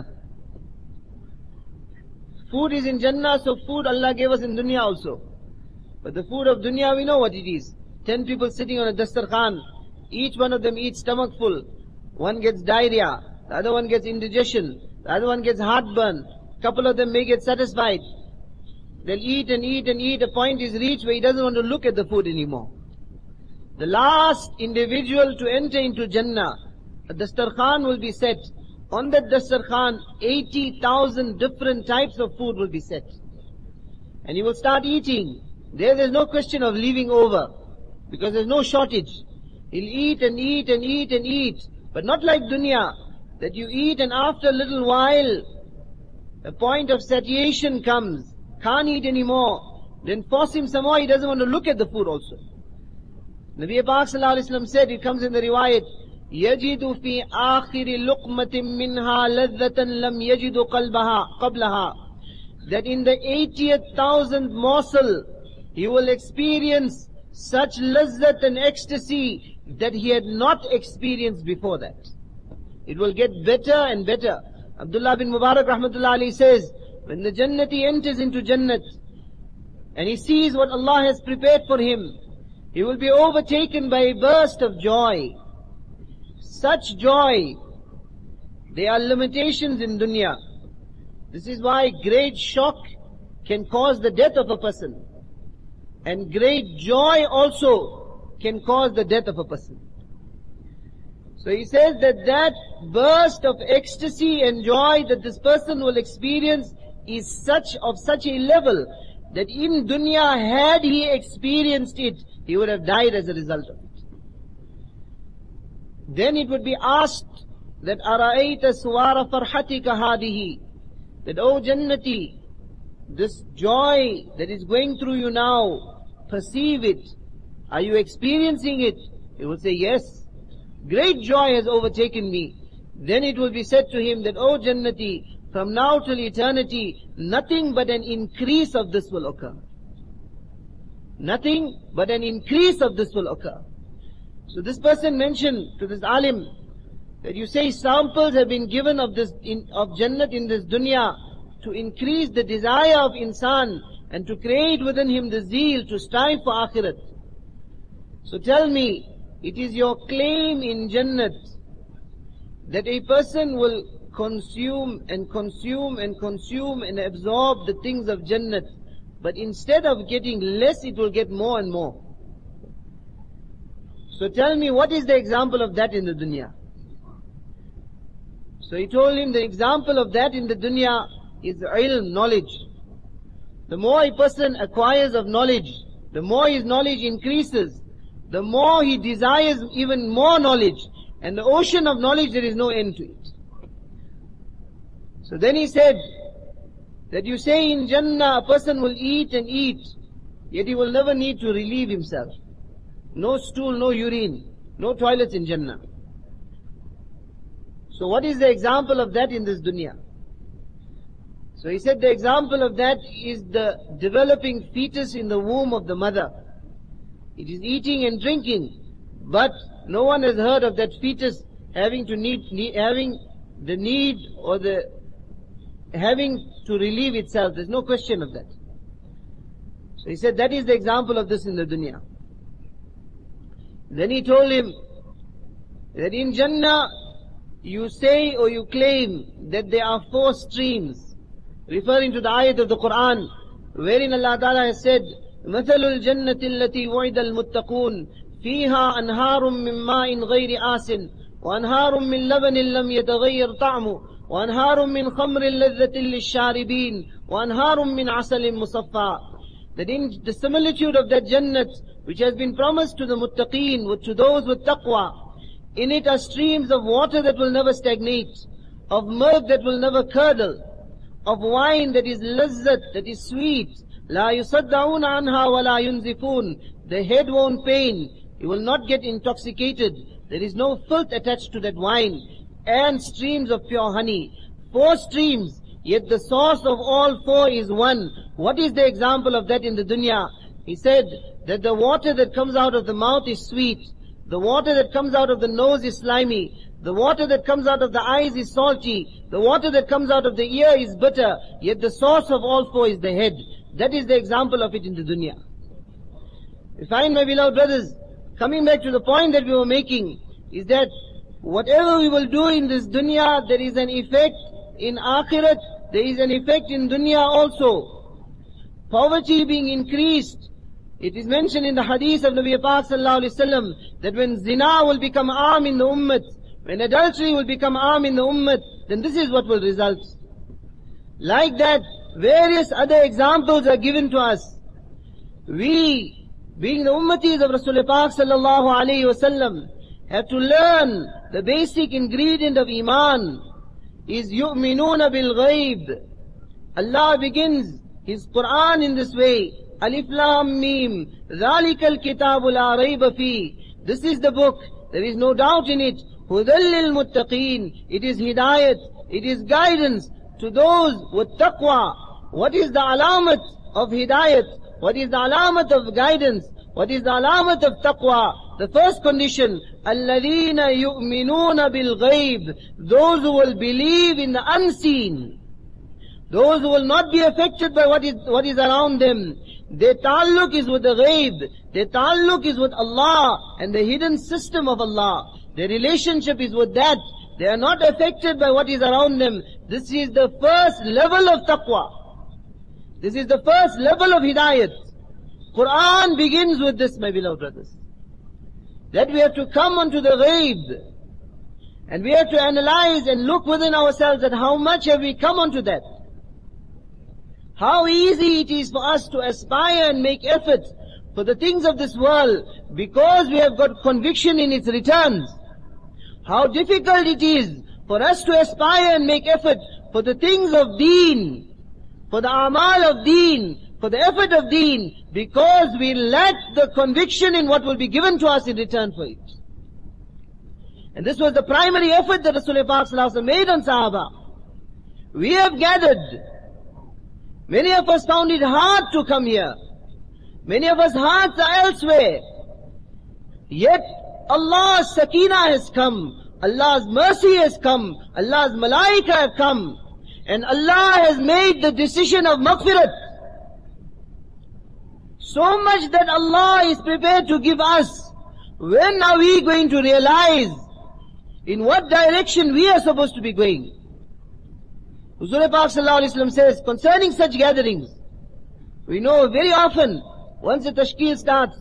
Food is in Jannah, so food Allah gave us in dunya also. But the food of dunya, we know what it is. Ten people sitting on a dastarkhan, each one of them eats stomach full. One gets diarrhea, the other one gets indigestion, the other one gets heartburn. Couple of them may get satisfied. They'll eat and eat and eat. A point is reached where he doesn't want to look at the food anymore. The last individual to enter into Jannah, a dastarkhan will be set. On that dastarkhan, eighty thousand different types of food will be set. And he will start eating. There, there's no question of leaving over, because there's no shortage. He'll eat and eat and eat and eat. But not like dunya, that you eat and after a little while, a point of satiation comes. Can't eat anymore. Then force him some more, he doesn't want to look at the food also. Nabi Pak sallallahu alaihi wasallam said, it comes in the riwayat, يَجِدُ فِي آخِرِ لُقْمَةٍ مِّنْهَا لَذَّةً لَمْ يَجِدُ قَلْبَهَا قَبْلَهَا. That in the eightieth thousandth morsel, he will experience such lazzat and ecstasy that he had not experienced before that. It will get better and better. Abdullah bin Mubarak rahmatullah alayhi says, when the Jannati enters into Jannat, and he sees what Allah has prepared for him, he will be overtaken by a burst of joy. Such joy, there are limitations in dunya. This is why great shock can cause the death of a person. And great joy also can cause the death of a person. So he says that that burst of ecstasy and joy that this person will experience is such of such a level that in dunya, had he experienced it, he would have died as a result of it. Then it would be asked that أَرَأَيْتَ سُوَارَ فَرْحَتِكَ هَذِهِ, that, oh Jannati, this joy that is going through you now, perceive it. Are you experiencing it? He will say, yes. Great joy has overtaken me. Then it will be said to him that, oh Jannati, from now till eternity, nothing but an increase of this will occur. Nothing but an increase of this will occur. So this person mentioned to this alim that you say samples have been given of this in, of Jannat in this dunya to increase the desire of insan and to create within him the zeal to strive for akhirat. So tell me, it is your claim in Jannat that a person will consume and consume and consume and absorb the things of Jannat, but instead of getting less, it will get more and more. So tell me, what is the example of that in the dunya? So he told him the example of that in the dunya is ilm, knowledge. The more a person acquires of knowledge, the more his knowledge increases, the more he desires even more knowledge. And the ocean of knowledge, there is no end to it. So then he said that you say in Jannah a person will eat and eat, yet he will never need to relieve himself. No stool, no urine, no toilets in Jannah. So what is the example of that in this dunya? So he said the example of that is the developing fetus in the womb of the mother. It is eating and drinking, but no one has heard of that fetus having to need, need having the need or the having to relieve itself. There's no question of that. So he said that is the example of this in the dunya. Then he told him that in Jannah you say or you claim that there are four streams, referring to the ayat of the Quran, wherein Allah Ta'ala has said, مَثَلُ الْجَنَّةِ الَّتِي وُعِدَ الْمُتَّقُونَ فِيهَا أَنْهَارٌ مِّن مَّاءٍ غَيْرِ آسٍ وَأَنْهَارٌ مِّن لَبَنٍ لَمْ يَتَغَيَّرْ طَعْمُهُ وَأَنْهَارٌ مِّن خَمْرٍ لَذَّةٍ لِلشَّارِبِينَ وَأَنْهَارٌ مِّنْ عَسَلٍ مُصَفًّى. That in the similitude of that Jannat, which has been promised to the muttaqeen, to those with taqwa, in it are streams of water that will never stagnate, of milk that will never curdle, of wine that is lazzat, that is sweet. La yusaddaun anha wa la yunzifun. The head won't pain. You will not get intoxicated. There is no filth attached to that wine. And streams of pure honey. Four streams, yet the source of all four is one. What is the example of that in the dunya? He said that the water that comes out of the mouth is sweet. The water that comes out of the nose is slimy. The water that comes out of the eyes is salty. The water that comes out of the ear is bitter. Yet the source of all four is the head. That is the example of it in the dunya. We find, my beloved brothers, coming back to the point that we were making, is that whatever we will do in this dunya, there is an effect in akhirat, there is an effect in dunya also. Poverty being increased, it is mentioned in the hadith of Nabi Pak sallallahu alaihi wasallam that when zina will become aam in the ummah, when adultery will become aam in the ummah, then this is what will result. Like that, various other examples are given to us. We, being the ummatis of Rasulullah Pak sallallahu alaihi wasallam, have to learn the basic ingredient of iman is yu'minuna bil ghaib. Allah begins His Quran in this way. Alif Lam Mim. Dhalikal Kitabu la rayba fi. This is the book. There is no doubt in it. Hudal lil muttaqeen. It is hidayat. It is guidance to those with taqwa. What is the alamat of hidayat? What is the alamat of guidance? What is the alamat of taqwa? The first condition, الَّذِينَ يُؤْمِنُونَ بِالْغَيْبِ. Those who will believe in the unseen. Those who will not be affected by what is, what is around them. Their ta'alluq is with the ghaib. Their ta'alluq is with Allah and the hidden system of Allah. Their relationship is with that. They are not affected by what is around them. This is the first level of taqwa. This is the first level of hidayat. Quran begins with this, my beloved brothers. That we have to come onto the ghaib. And we have to analyze and look within ourselves at how much have we come onto that. How easy it is for us to aspire and make effort for the things of this world because we have got conviction in its returns. How difficult it is for us to aspire and make effort for the things of deen, for the amal of deen, for the effort of deen, because we lack the conviction in what will be given to us in return for it. And this was the primary effort that Rasulullah made on Sahaba. We have gathered. Many of us found it hard to come here. Many of us hearts are elsewhere. Yet Allah's sakina has come. Allah's mercy has come. Allah's malaika have come. And Allah has made the decision of maghfirat. So much that Allah is prepared to give us. When are we going to realize in what direction we are supposed to be going? Huzur Pak sallallahu alaihi wasallam says, concerning such gatherings, we know very often, once the tashkil starts,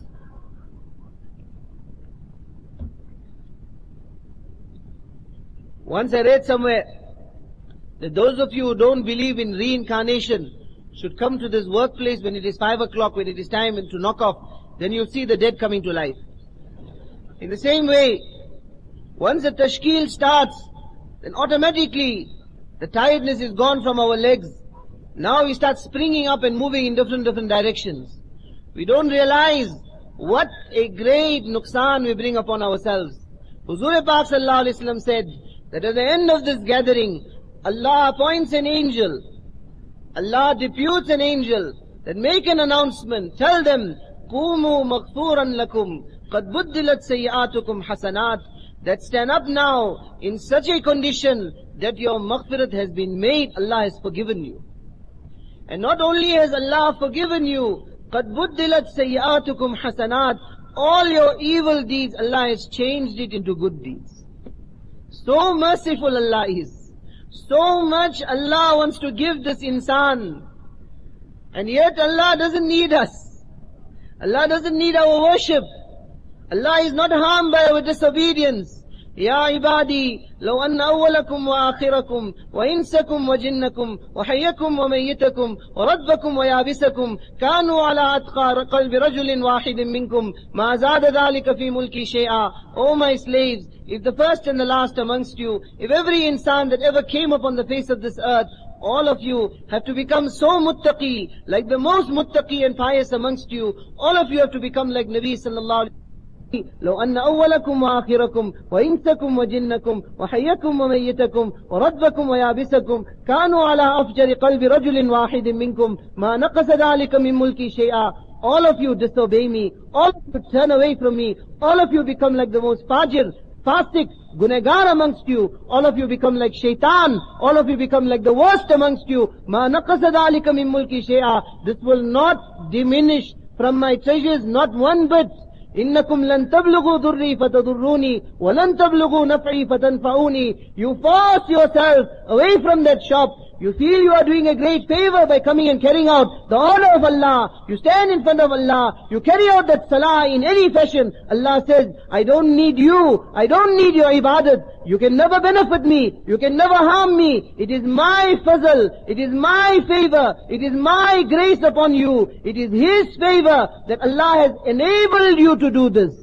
once I read somewhere, that those of you who don't believe in reincarnation should come to this workplace when it is five o'clock, when it is time and to knock off, then you'll see the dead coming to life. In the same way, once the tashkil starts, then automatically the tiredness is gone from our legs. Now we start springing up and moving in different, different directions. We don't realize what a great nuqsan we bring upon ourselves. Huzur Pak sallallahu alaihi wasallam said that at the end of this gathering, Allah appoints an angel Allah deputes an angel that make an announcement. Tell them, قُومُوا مَغْفُورًا لَكُمْ قَدْ بُدِّلَتْ سَيِّئَاتُكُمْ حَسَنَاتٍ. That stand up now in such a condition that your maghfirat has been made, Allah has forgiven you. And not only has Allah forgiven you, قَدْ بُدِّلَتْ سَيِّئَاتُكُمْ حَسَنَاتٍ. All your evil deeds, Allah has changed it into good deeds. So merciful Allah is. So much Allah wants to give this insan. And yet Allah doesn't need us. Allah doesn't need our worship. Allah is not harmed by our disobedience. يا عبادي لو أن أولكم وآخركم وإنسكم وجنكم وحيكم وميتكم وربكم ويابسكم كانوا على أتقى قلب رجل واحد منكم ما زاد ذلك في ملكي شيئا. O my slaves, if the first and the last amongst you, if every insan that ever came upon the face of this earth, all of you have to become so muttaqi, like the most muttaqi and pious amongst you, all of you have to become like Nabi sallallahu alaihi wasallam. لو أن أولكم وآخركم وإنسكم وجنكم وحيكم وميتكم وربكم ويابسكم كانوا على أفجر قلب رجل واحد منكم ما نقص ذلك من ملكي شيئا. All of you disobey me, all of you turn away from me, all of you become like the most fajir, fasik, gunegar amongst you, all of you become like shaitan, all of you become like the worst amongst you. ما نقص ذلك من ملكي شيئا. This will not diminish from my treasures, not one bit. إنكم لن تبلغوا ضري فتضروني ولن تبلغوا نفعي فتنفعوني. You force yourself away from that shop. You feel you are doing a great favor by coming and carrying out the order of Allah. You stand in front of Allah. You carry out that salah in any fashion. Allah says, I don't need you. I don't need your ibadat. You can never benefit me. You can never harm me. It is my fazl. It is my favor. It is my grace upon you. It is His favor that Allah has enabled you to do this.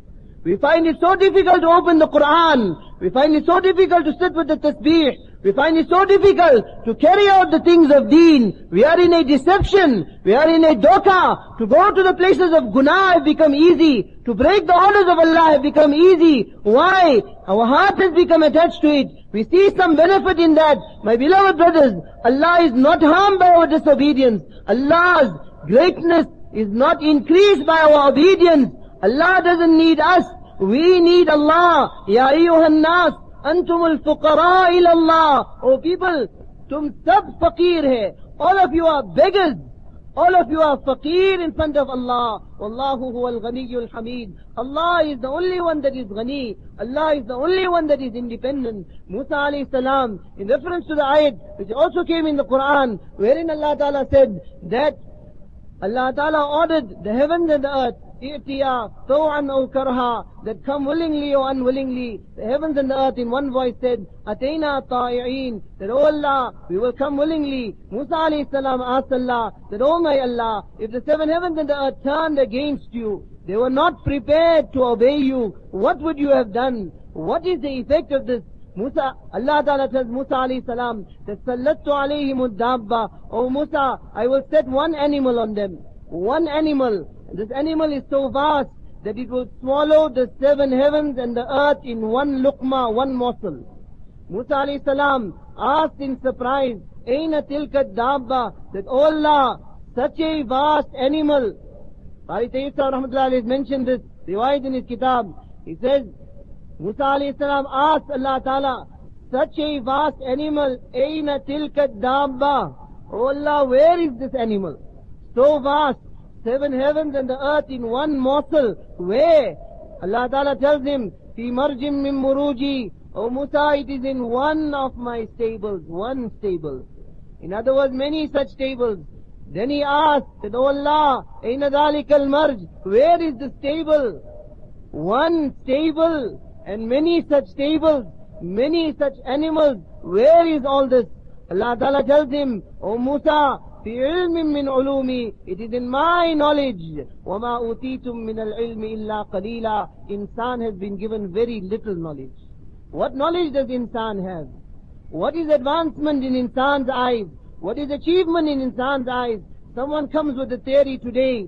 We find it so difficult to open the Quran. We find it so difficult to sit with the tasbih. We find it so difficult to carry out the things of deen. We are in a deception. We are in a doka. To go to the places of guna have become easy. To break the orders of Allah have become easy. Why? Our heart has become attached to it. We see some benefit in that. My beloved brothers, Allah is not harmed by our disobedience. Allah's greatness is not increased by our obedience. Allah doesn't need us. We need Allah. Ya ayyuhan nas. Antum al-fuqara ila Allah. Oh people, tum sab faqir hai. All of you are beggars. All of you are faqir in front of Allah. Wallahu huwa al-ghaniyyu al-hamid. Allah is the only one that is ghani. Allah is the only one that is independent. Musa alayhi salam, in reference to the ayat, which also came in the Quran, wherein Allah Ta'ala said that Allah Ta'ala ordered the heavens and the earth, I'tiya, taw'an aw karha, that come willingly or unwillingly. The heavens and the earth in one voice said, Atayna ta'i'een, that oh Allah, we will come willingly. Musa alayhi salam asked Allah, that oh my Allah, if the seven heavens and the earth turned against you, they were not prepared to obey you, what would you have done? What is the effect of this? Musa, Allah Ta'ala tells Musa alayhi salam, that sallattu alayhim ad-dabba, oh Musa, I will set one animal on them. One animal. This animal is so vast that it will swallow the seven heavens and the earth in one luqma, one morsel. Musa alayhi salam asked in surprise, Aina tilka dabba, that oh Allah, such a vast animal. Qari Tayyib Sahib Rahmatullah has mentioned this, riwayat in his kitab. He says, Musa alayhi salam asked Allah Ta'ala, such a vast animal, Aina tilka dabba. Oh Allah, where is this animal? So vast. Seven heavens and the earth in one morsel. Where? Allah Ta'ala tells him, Fi marjim min muruji. Oh Musa, it is in one of my stables. One stable. In other words, many such stables. Then he asked, that, oh Allah, Aina dhalika al-marj. Where is the stable? One stable and many such stables, many such animals. Where is all this? Allah Ta'ala tells him, oh Musa, في علم من علومي, it is in my knowledge. وما أوتيتم من العلم إلا قليلا. Insan has been given very little knowledge. What knowledge does insan have? What is advancement in insan's eyes? What is achievement in insan's eyes? Someone comes with a theory today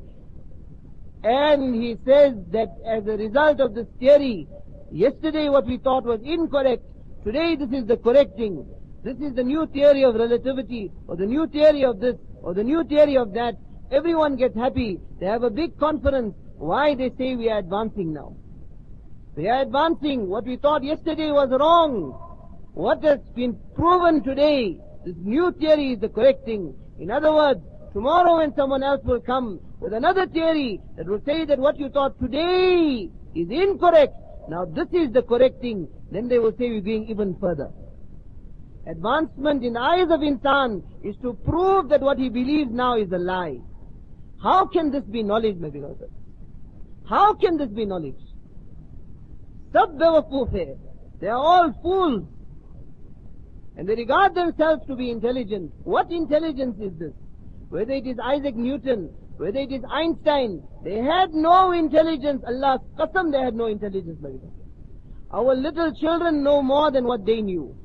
and he says that as a result of this theory, yesterday what we thought was incorrect, today this is the correct thing. This is the new theory of relativity, or the new theory of this, or the new theory of that. Everyone gets happy. They have a big conference. Why? They say we are advancing now. We are advancing. What we thought yesterday was wrong. What has been proven today, this new theory is the correct thing. In other words, tomorrow when someone else will come with another theory that will say that what you thought today is incorrect, now this is the correct thing, then they will say we're going even further. Advancement in the eyes of insan is to prove that what he believes now is a lie. How can this be knowledge, my beloved? How can this be knowledge? Sab bewakoof hai. They are all fools. And they regard themselves to be intelligent. What intelligence is this? Whether it is Isaac Newton, whether it is Einstein, they had no intelligence. Allah's qasam, they had no intelligence, my beloved. Our little children know more than what they knew.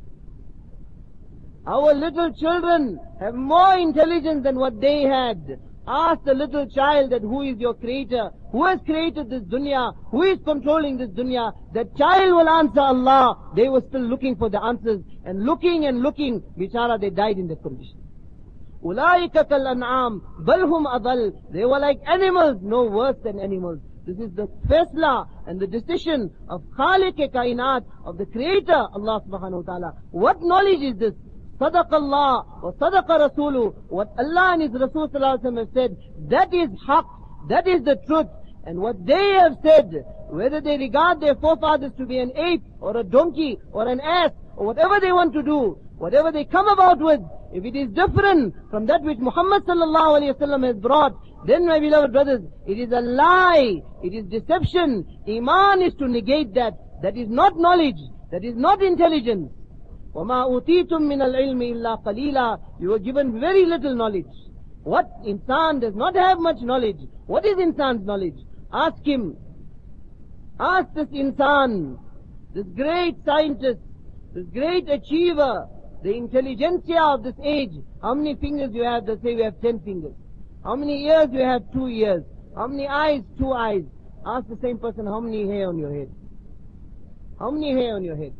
Our little children have more intelligence than what they had. Ask the little child that who is your creator, who has created this dunya, who is controlling this dunya. That child will answer Allah. They were still looking for the answers, and looking and looking, bichara, they died in that condition. Ulaika kal an'am, bal hum adal. They were like animals, no worse than animals. This is the faisla and the decision of Khaliq-e-Kainat, of the Creator, Allah subhanahu wa ta'ala. What knowledge is this? Sadaq Allah wa Sadaqa Rasulu. What Allah and His Rasul sallallahu alaihi wasallam have said, that is haqq, that is the truth. And what they have said, whether they regard their forefathers to be an ape, or a donkey, or an ass, or whatever they want to do, whatever they come about with, if it is different from that which Muhammad sallallahu alaihi wasallam has brought, then my beloved brothers, it is a lie, it is deception. Iman is to negate that. That is not knowledge, that is not intelligence. وَمَا أُوتِيتُم مِّنَ الْعِلْمِ إِلَّا قَلِيلًا. You were given very little knowledge. What? Insan does not have much knowledge. What is insan's knowledge? Ask him. Ask this insan, this great scientist, this great achiever, the intelligentsia of this age. How many fingers you have? They say we have ten fingers. How many ears you have? Two ears. How many eyes? Two eyes. Ask the same person, how many hair on your head? How many hair on your head?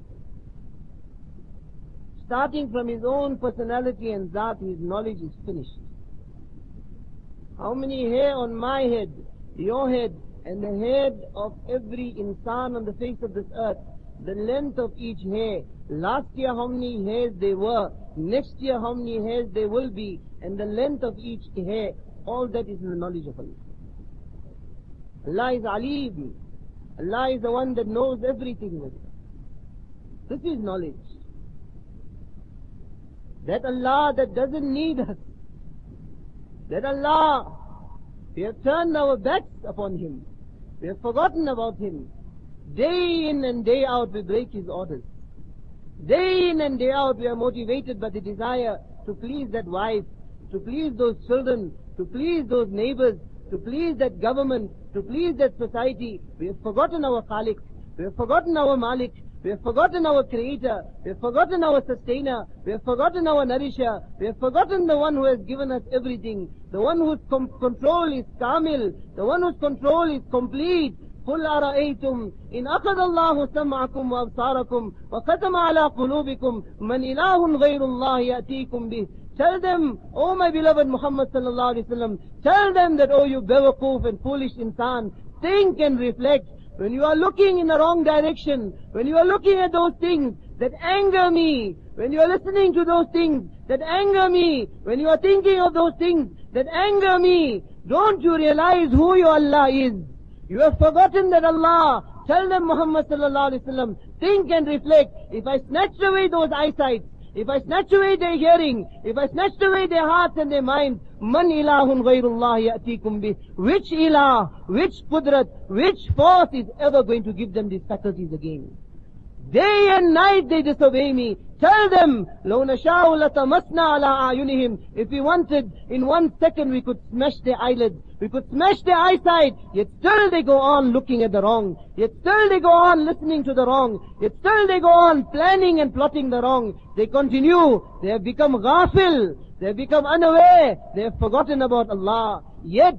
Starting from his own personality and zat, his knowledge is finished. How many hair on my head, your head, and the head of every insan on the face of this earth? The length of each hair. Last year how many hairs they were, next year how many hairs they will be, and the length of each hair, all that is in the knowledge of Allah. Allah is Alim. Allah is the one that knows everything with it. This is knowledge. That Allah that doesn't need us. That Allah, we have turned our backs upon Him. We have forgotten about Him. Day in and day out we break His orders. Day in and day out we are motivated by the desire to please that wife, to please those children, to please those neighbors, to please that government, to please that society. We have forgotten our Khaliq. We have forgotten our Malik. We have forgotten our Creator. We have forgotten our Sustainer. We have forgotten our Nourisher. We have forgotten the one who has given us everything. The one whose com- control is Kamil. The one whose control is complete. قُلْ أَرَأَيْتُمْ إِنْ أَخَذَ اللَّهُ سَمْعَكُمْ وَأَبْصَارَكُمْ وَخَتَمَ عَلَى قُلُوبِكُمْ مَنْ إِلَهٌ غَيْرُ اللَّهِ يَأْتِيكُمْ بِهِ. Tell them, O my beloved Muhammad sallallahu alaihi wasallam, tell them that, O you bewakoof and foolish insan, think and reflect. When you are looking in the wrong direction, when you are looking at those things that anger me, when you are listening to those things that anger me, when you are thinking of those things that anger me, don't you realize who your Allah is? You have forgotten that Allah. Tell them, Muhammad sallallahu alaihi wasallam, think and reflect. If I snatched away those eyesight, if I snatch away their hearing, if I snatched away their hearts and their minds, man ilahun ghayrullah ya'tikum bih. Which ilah, which qudrat, which force is ever going to give them these faculties again? Day and night they disobey me. Tell them, لَوْ نَشَاءُ لَتَمَسْنَا عَلَىٰ أَعْيُنِهِمْ. If we wanted, in one second we could smash their eyelids. We could smash their eyesight. Yet still they go on looking at the wrong. Yet still they go on listening to the wrong. Yet still they go on planning and plotting the wrong. They continue. They have become ghafil. They have become unaware. They have forgotten about Allah. Yet,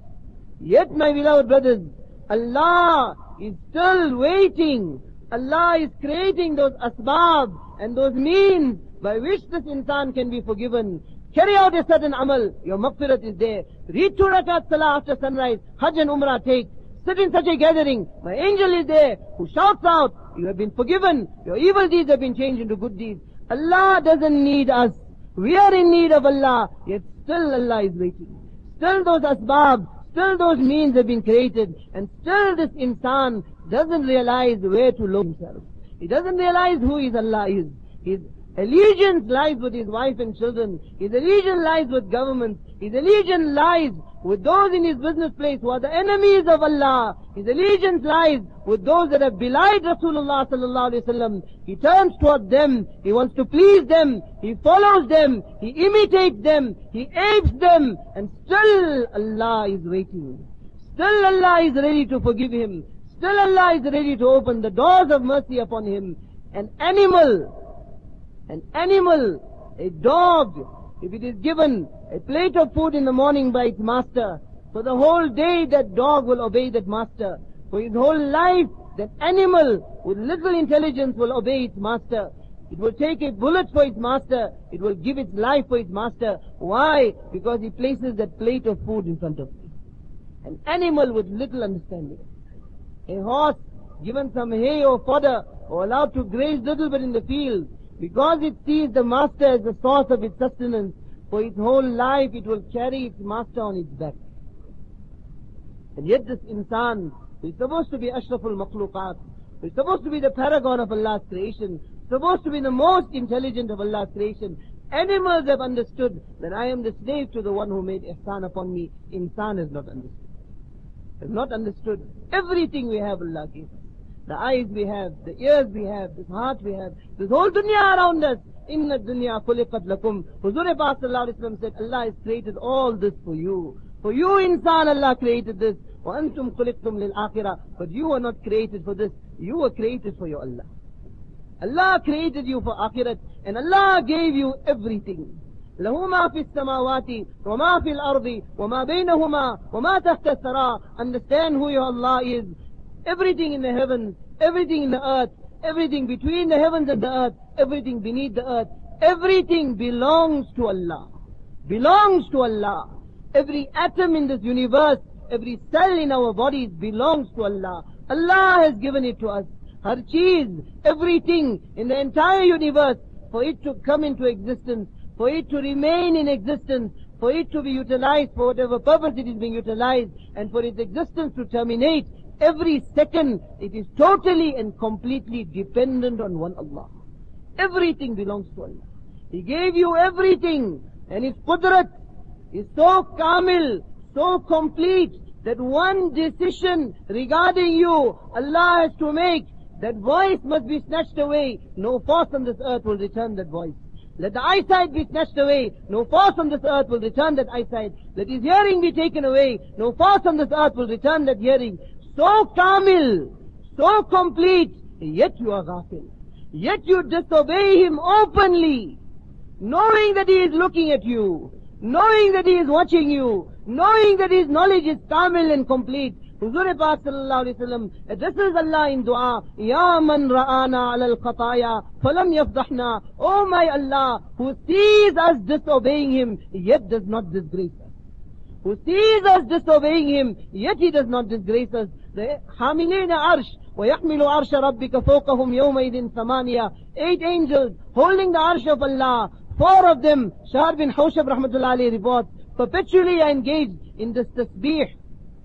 yet my beloved brothers, Allah is still waiting. Allah is creating those asbab and those means by which this insan can be forgiven. Carry out a certain amal, your maghfirat is there. Read two rakat salah after sunrise, Hajj and Umrah take. Sit in such a gathering, my angel is there, who shouts out, you have been forgiven, your evil deeds have been changed into good deeds. Allah doesn't need us. We are in need of Allah, yet still Allah is waiting. Still those asbab, still those means have been created, and still this insan doesn't realize where to look himself. He doesn't realize who his Allah is. His allegiance lies with his wife and children. His allegiance lies with government. His allegiance lies with those in his business place who are the enemies of Allah. His allegiance lies with those that have belied Rasulullah sallallahu alaihi wasallam. He turns toward them. He wants to please them. He follows them. He imitates them. He apes them. And still Allah is waiting. Still Allah is ready to forgive him. Still Allah is ready to open the doors of mercy upon him. An animal, an animal, a dog, if it is given a plate of food in the morning by its master, for the whole day that dog will obey that master. For his whole life, that animal with little intelligence will obey its master. It will take a bullet for its master. It will give its life for its master. Why? Because he places that plate of food in front of him. An animal with little understanding. A horse given some hay or fodder or allowed to graze little bit in the field, because it sees the master as the source of its sustenance, for its whole life it will carry its master on its back. And yet this insan, who is supposed to be Ashraful Makhluqat, who is supposed to be the paragon of Allah's creation, supposed to be the most intelligent of Allah's creation, animals have understood that I am the slave to the one who made ihsan upon me. Insan has not understood. Has not understood. Everything we have Allah gave us. The eyes we have, the ears we have, this heart we have, this whole dunya around us. Inna dunya khuliqat lakum. Huzur Pak sallallahu alaihi wasallam said, Allah has created all this for you. For you, insan, Allah created this. Wa antum khuliqtum lil akhirah. But you were not created for this. You were created for your Allah. Allah created you for akhirat, and Allah gave you everything. له ما في السماوات وما في الأرض وما بينهما وما تحت الثرى. Understand who your Allah is. Everything in the heavens, everything in the earth, everything between the heavens and the earth, everything beneath the earth, everything belongs to Allah. Belongs to Allah. Every atom in this universe, every cell in our bodies belongs to Allah. Allah has given it to us. Har cheez, everything in the entire universe, for it to come into existence, for it to remain in existence, for it to be utilized for whatever purpose it is being utilized, and for its existence to terminate, every second, it is totally and completely dependent on one Allah. Everything belongs to Allah. He gave you everything, and His qudrat is so kamil, so complete, that one decision regarding you, Allah has to make. That voice must be snatched away. No force on this earth will return that voice. Let the eyesight be snatched away. No force on this earth will return that eyesight. Let his hearing be taken away. No force on this earth will return that hearing. So kamil, so complete, yet you are ghafil. Yet you disobey him openly, knowing that he is looking at you, knowing that he is watching you, knowing that his knowledge is kamil and complete. Huzur Pak sallallahu alaihi wasallam addresses Allah in dua, Ya man ra'ana ala al-khataya, falam yafdahna. Oh my Allah, who sees us disobeying him, yet does not disgrace us. Who sees us disobeying him, yet he does not disgrace us. The hamilina arsh, wa yahmilu arsha rabbika fawqahum yawmaidin thamaniya. Eight angels holding the arsh of Allah. Four of them, Shahr bin Hawshab rahmatullahi alayhi reports, perpetually are engaged in this tasbih.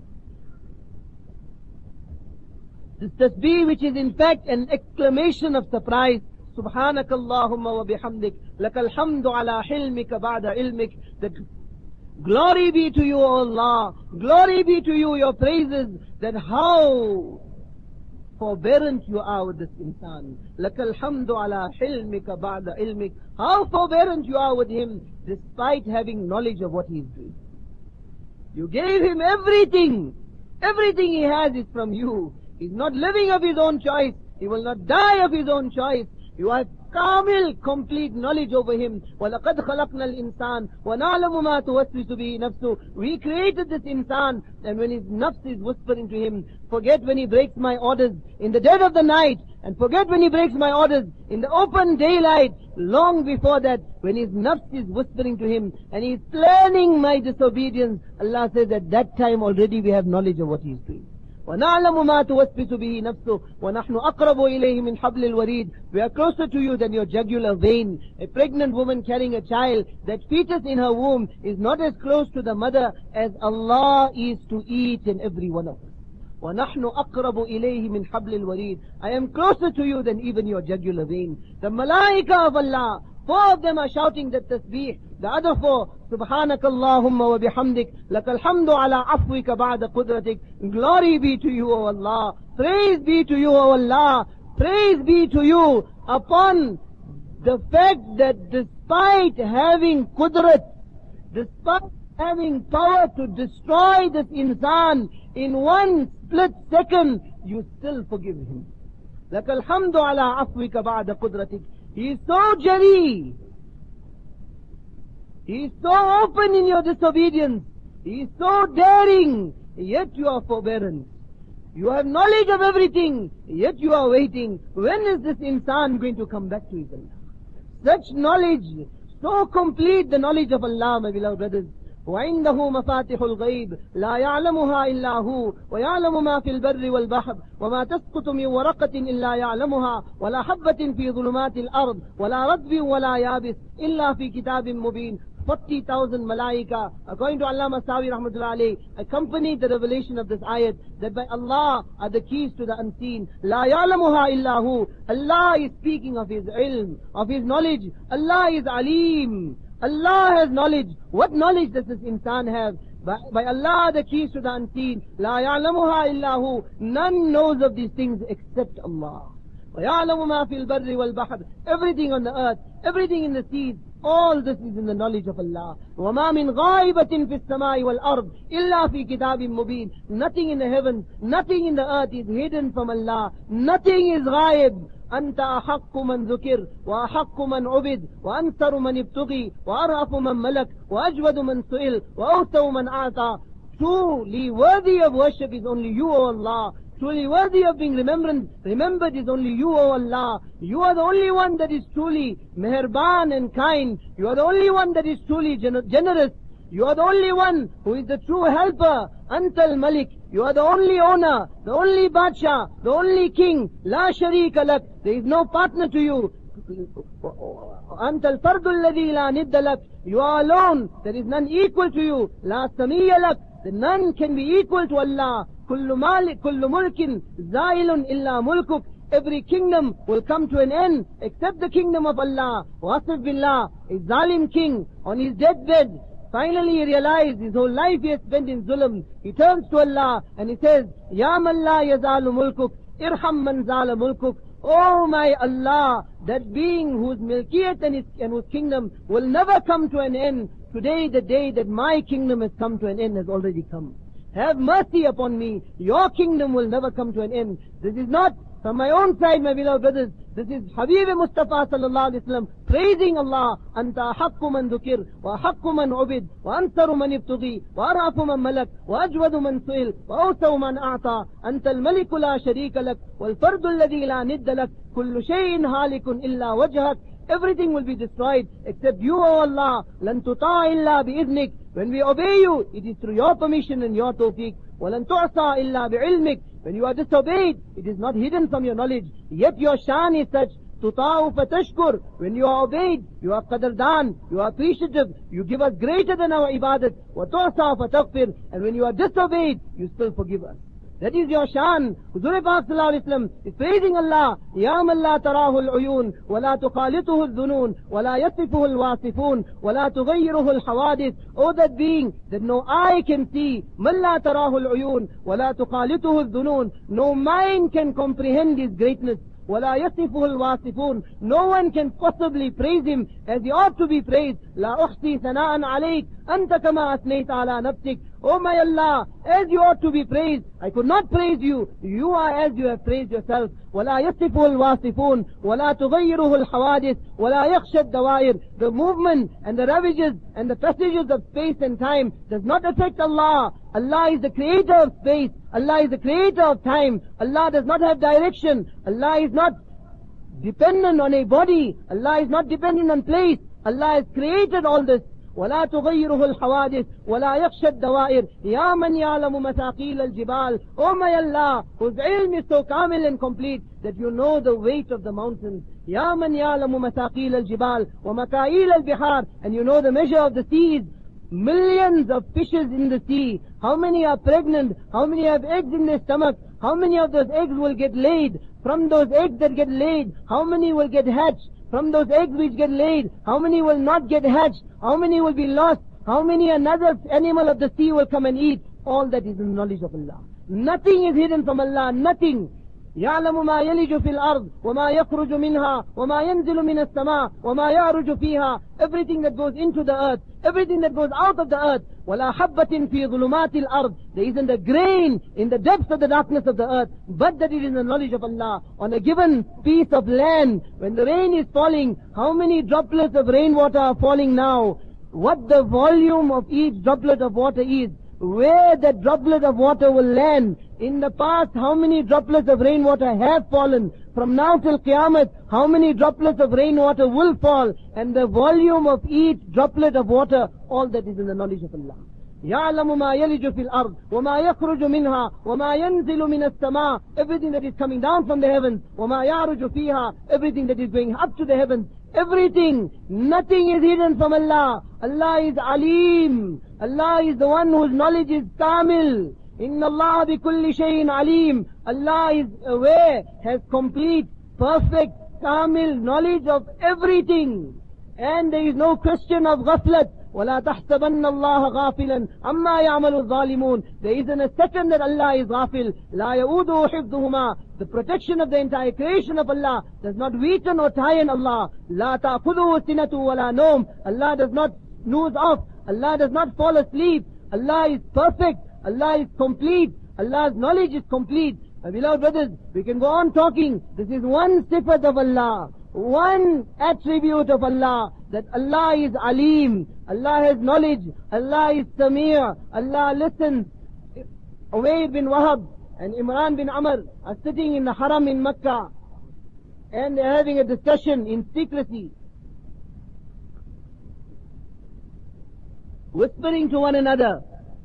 This tasbih, which is in fact an exclamation of surprise. Subhanaka Allahumma wa bihamdik, lakal hamdu ala hilmika ba'da ilmik. That glory be to you, O Allah. Glory be to you, your praises. That how forbearant you are with this insan. Lakal hamdu ala hilmika ba'da ilmik. How forbearant you are with him, despite having knowledge of what he is doing. You gave him everything. Everything he has is from you. He's not living of his own choice. He will not die of his own choice. You have kamil, complete knowledge over him. وَلَقَدْ خَلَقْنَا الْإِنسَانِ وَنَعْلَمُ مَا تُوَسْوِسُ بِهِ نَفْسُهُ. We created this insan, and when his nafs is whispering to him, forget when he breaks my orders in the dead of the night, and forget when he breaks my orders in the open daylight, long before that, when his nafs is whispering to him and he's planning my disobedience. Allah says at that time already we have knowledge of what he's doing. وَنَعْلَمُ مَا تُوَسْوِسُ بِهِ نَفْسُهُ وَنَحْنُ أَقْرَبُ إِلَيْهِ مِنْ حَبْلِ الْوَرِيدِ. We are closer to you than your jugular vein. A pregnant woman carrying a child, that fetus in her womb is not as close to the mother as Allah is to each and every one of us. وَنَحْنُ أَقْرَبُ إِلَيْهِ مِنْ حَبْلِ الْوَرِيدِ. I am closer to you than even your jugular vein. The malaika of Allah, four of them are shouting that tasbih. The other four, Subhanaka Allahumma wa bihamdik, lakal hamdu ala afwika ba'da qudratik. Glory be to you, O Allah. Praise be to you, O Allah. Praise be to you upon the fact that despite having qudrat, despite having power to destroy this insan in one split second, you still forgive him. Lakal hamdu ala afwika ba'da qudratik. He is so jari. He is so open in your disobedience. He is so daring, yet you are forbearance. You have knowledge of everything, yet you are waiting. When is this insan going to come back to his Allah? Such knowledge, so complete the knowledge of Allah, my beloved brothers. وعنده مفاتح الغيب لا يعلمها إلا هو ويعلم ما في البر والبحر وما تسقط من ورقة إلا يعلمها ولا حبة في ظلمات الأرض ولا رطب ولا يابس إلا في كتاب مبين. forty thousand malaika, according to Allama Sawi Rahmatullah alayhi, accompanied the revelation of this ayat, that by Allah are the keys to the unseen. La ya'lamuha illa hu. Allah is speaking of His ilm, of His knowledge. Allah is alim. Allah has knowledge. What knowledge does this insan have? By, by Allah the keys to the unseen. La ya'lamuha illa hu. None knows of these things except Allah. وَيَعْلَمُ مَا فِي الْبَرِّ وَالْبَحْرِ. Everything on the earth, everything in the seas, all this is in the knowledge of Allah. وَمَا مِنْ غَائِبَةٍ فِي السَّمَاءِ وَالْأَرْضِ إِلَّا فِي كِتَابٍ مُبِينٍ. Nothing in the heavens, nothing in the earth is hidden from Allah. Nothing is ghaib. أنت أحق من ذكر وأحق من عبد وأنصر من ابتغي وأرأف من ملك وأجود من سئل وأوسع من أعطى. Truly worthy of worship is only you, O Allah. Truly worthy of being remembered, remembered is only you, O Allah. You are the only one that is truly meherban and kind. You are the only one that is truly gener generous. You are the only one who is the true helper. Antal Malik. You are the only owner, the only Badshah, the only king. La sharika lak. There is no partner to you. Antal Fardu alladhi la nidda lak. You are alone. There is none equal to you. La samiyya lak. None can be equal to Allah. Kullu malik, kullu mulkin, zailun illa mulkuk. Every kingdom will come to an end except the kingdom of Allah. Wasif billah, a zalim king on his deathbed. Finally he realized his whole life he has spent in zulm. He turns to Allah and he says, Ya man la yazalu mulkuk, irham man zala mulkuk. Oh my Allah, that being whose milkiyat and, his, and whose kingdom will never come to an end. Today the day that my kingdom has come to an end has already come. Have mercy upon me. Your kingdom will never come to an end. This is not from my own side, my beloved brothers. This is Habib Mustafa sallallahu alaihi wasallam praising Allah. Anta haqqu man dhukir, wa haqqu man ubid, wa ansaru man ibtughi, wa arafu man malak, wa ajwadu man su'il, wa awsaw man a'ta. Anta al-maliku la sharika lak, wal fardu alladhi la nidda lak, kullu shay'in halikun illa wajhak. Everything will be destroyed except you, O Allah. Lan tuta illa bi'idhnik. When we obey you, it is through your permission and your tawfiq. وَلَن تُعْصَى إِلَّا بِعِلْمِكَ. When you are disobeyed, it is not hidden from your knowledge. Yet your shan is such. تُطَاعُ فَتَشْكُرْ. When you are obeyed, you are qadardan, you are appreciative, you give us greater than our ibadat. وَتُعْصَى فَتَغْفِرْ. And when you are disobeyed, you still forgive us. That is your shan. Huzur Pak sallallahu alayhi wa sallam is praising Allah. Ya man la tarahu al-uyun, wa la tuqalituhu al-dhunun, wa la yasifuhu al-wasifun, wa la tughayyiruhu al-hawadith. Oh, that being that no eye can see. Man la tarahu al-uyun, wa la tuqalituhu al-dhunun. No mind can comprehend His greatness. وَلَا يَصِفُهُ الْوَاصِفُونَ. No one can possibly praise Him as He ought to be praised. لَا أُحْصِي ثَنَاءً عَلَيْكَ أَنْتَ كَمَا أَثْنَيْتَ عَلَى نَفْسِكَ. Oh my Allah, as you ought to be praised, I could not praise you. You are as you have praised yourself. ولا يصفه الواصفون ولا تغيره الحوادث ولا يخشى الدوائر. The movement and the ravages and the passages of space and time does not affect Allah. Allah is the creator of space. Allah is the creator of time. Allah does not have direction. Allah is not dependent on a body. Allah is not dependent on place. Allah has created all this. ولا تغيره الحوادث ولا يخشى الدوائر. يا من يعلم مثاقيل الجبال. Oh my Allah, whose ilm is so kamil and complete that you know the weight of the mountains. يا من يعلم مثاقيل الجبال ومكاييل البحار, and you know the measure of the seas. Millions of fishes in the sea. How many are pregnant? How many have eggs in their stomach? How many of those eggs will get laid? From those eggs that get laid, how many will get hatched? From those eggs which get laid, how many will not get hatched? How many will be lost? How many another animal of the sea will come and eat? All that is in the knowledge of Allah. Nothing is hidden from Allah, nothing. يعلم ما يلج في الأرض وما يخرج منها وما ينزل من السماء وما يعرج فيها. Everything that goes into the earth, everything that goes out of the earth. ولا حبة في ظلمات الأرض. There isn't a grain in the depths of the darkness of the earth, but that it is in the knowledge of Allah. On a given piece of land, when the rain is falling, how many droplets of rainwater are falling now? What the volume of each droplet of water is? Where that droplet of water will land? In the past, how many droplets of rainwater have fallen? From now till Qiyamah, how many droplets of rainwater will fall? And the volume of each droplet of water, all that is in the knowledge of Allah. يعلم ما يلج في الأرض وما يخرج منها وما ينزل من السماء. Everything that is coming down from the heavens. وما يعرج فيها. Everything that is going up to the heavens. Everything. Nothing is hidden from Allah. Allah is Alim. Allah is the one whose knowledge is Kamil. Inna Allah bi kulli shayin alim. Allah is aware, has complete, perfect, Kamil knowledge of everything. And there is no question of ghaflat. وَلَا تَحْسَبَنَّ اللَّهَ غَافِلًا عَمَّا يَعْمَلُ الظَّالِمُونَ. There isn't a second that Allah is ghafil. لَا يَؤُودُهُ حِفْظُهُمَا. The protection of the entire creation of Allah does not weaken or tire Allah. لَا تَأْخُذُهُ سِنَةٌ وَلَا نَوْمٌ. Allah does not snooze off. Allah does not fall asleep. Allah is perfect. Allah is complete. Allah's knowledge is complete. My beloved brothers, we can go on talking. This is one sifat of Allah. One attribute of Allah, that Allah is Alim, Allah has knowledge, Allah is Samir, Allah listens. Umayr bin Wahab and Imran bin Amr are sitting in the Haram in Mecca, and they're having a discussion in secrecy, whispering to one another.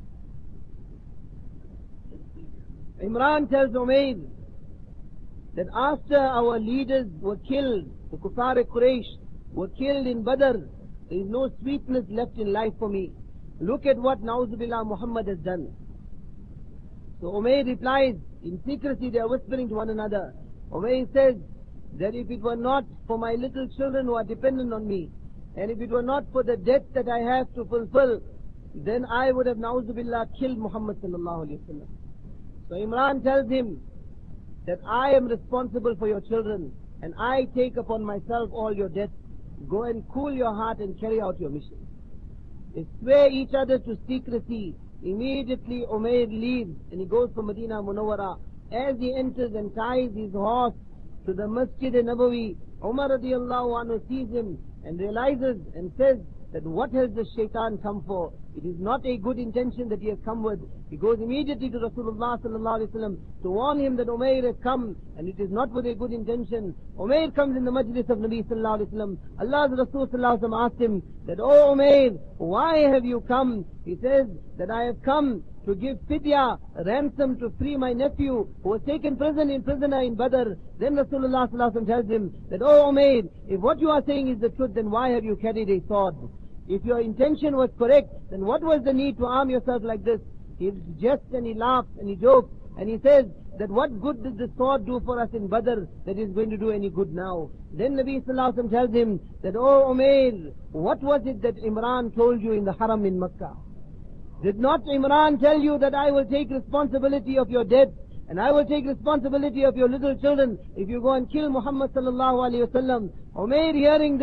Imran tells Umayr that after our leaders were killed, the Kuffar Quraysh were killed in Badr, there is no sweetness left in life for me. Look at what Na'uzubillah Muhammad has done. So Umayr replies, in secrecy they are whispering to one another. Umayr says that if it were not for my little children who are dependent on me, and if it were not for the debt that I have to fulfill, then I would have Na'uzubillah killed Muhammad sallallahu alayhi wa sallam. So Imran tells him that I am responsible for your children, and I take upon myself all your debts. Go and cool your heart and carry out your mission. They swear each other to secrecy. Immediately Umayr leaves and he goes for Medina Munawwara. As he enters and ties his horse to the Masjid Nabawi, Umar radiallahu anhu sees him and realizes and says that what has the shaitan come for? It is not a good intention that he has come with. He goes immediately to Rasulullah sallallahu alaihi wasallam to warn him that Umayr has come, and it is not with a good intention. Umayr comes in the majlis of Nabi sallallahu alaihi wasallam. Allah's Rasul sallallahu alaihi wasallam asked him that, "Oh Umayr, why have you come?" He says that I have come to give fidya, ransom, to free my nephew who was taken prison in prisoner in Badr. Then Rasulullah sallallahu alaihi wasallam tells him that, "Oh Umayr, if what you are saying is the truth, then why have you carried a sword? If your intention was correct, then what was the need to arm yourself like this?" He jests and he laughs and he jokes and he says that what good did the sword do for us in Badr that is going to do any good now? Then Nabi sallallahu alaihi wasallam tells him that, "Oh Umayr, what was it that Imran told you in the Haram in Makkah? Did not Imran tell you that I will take responsibility of your debt, and I will take responsibility of your little children if you go and kill Muhammad sallallahu alaihi wasallam?" Umayr, hearing this,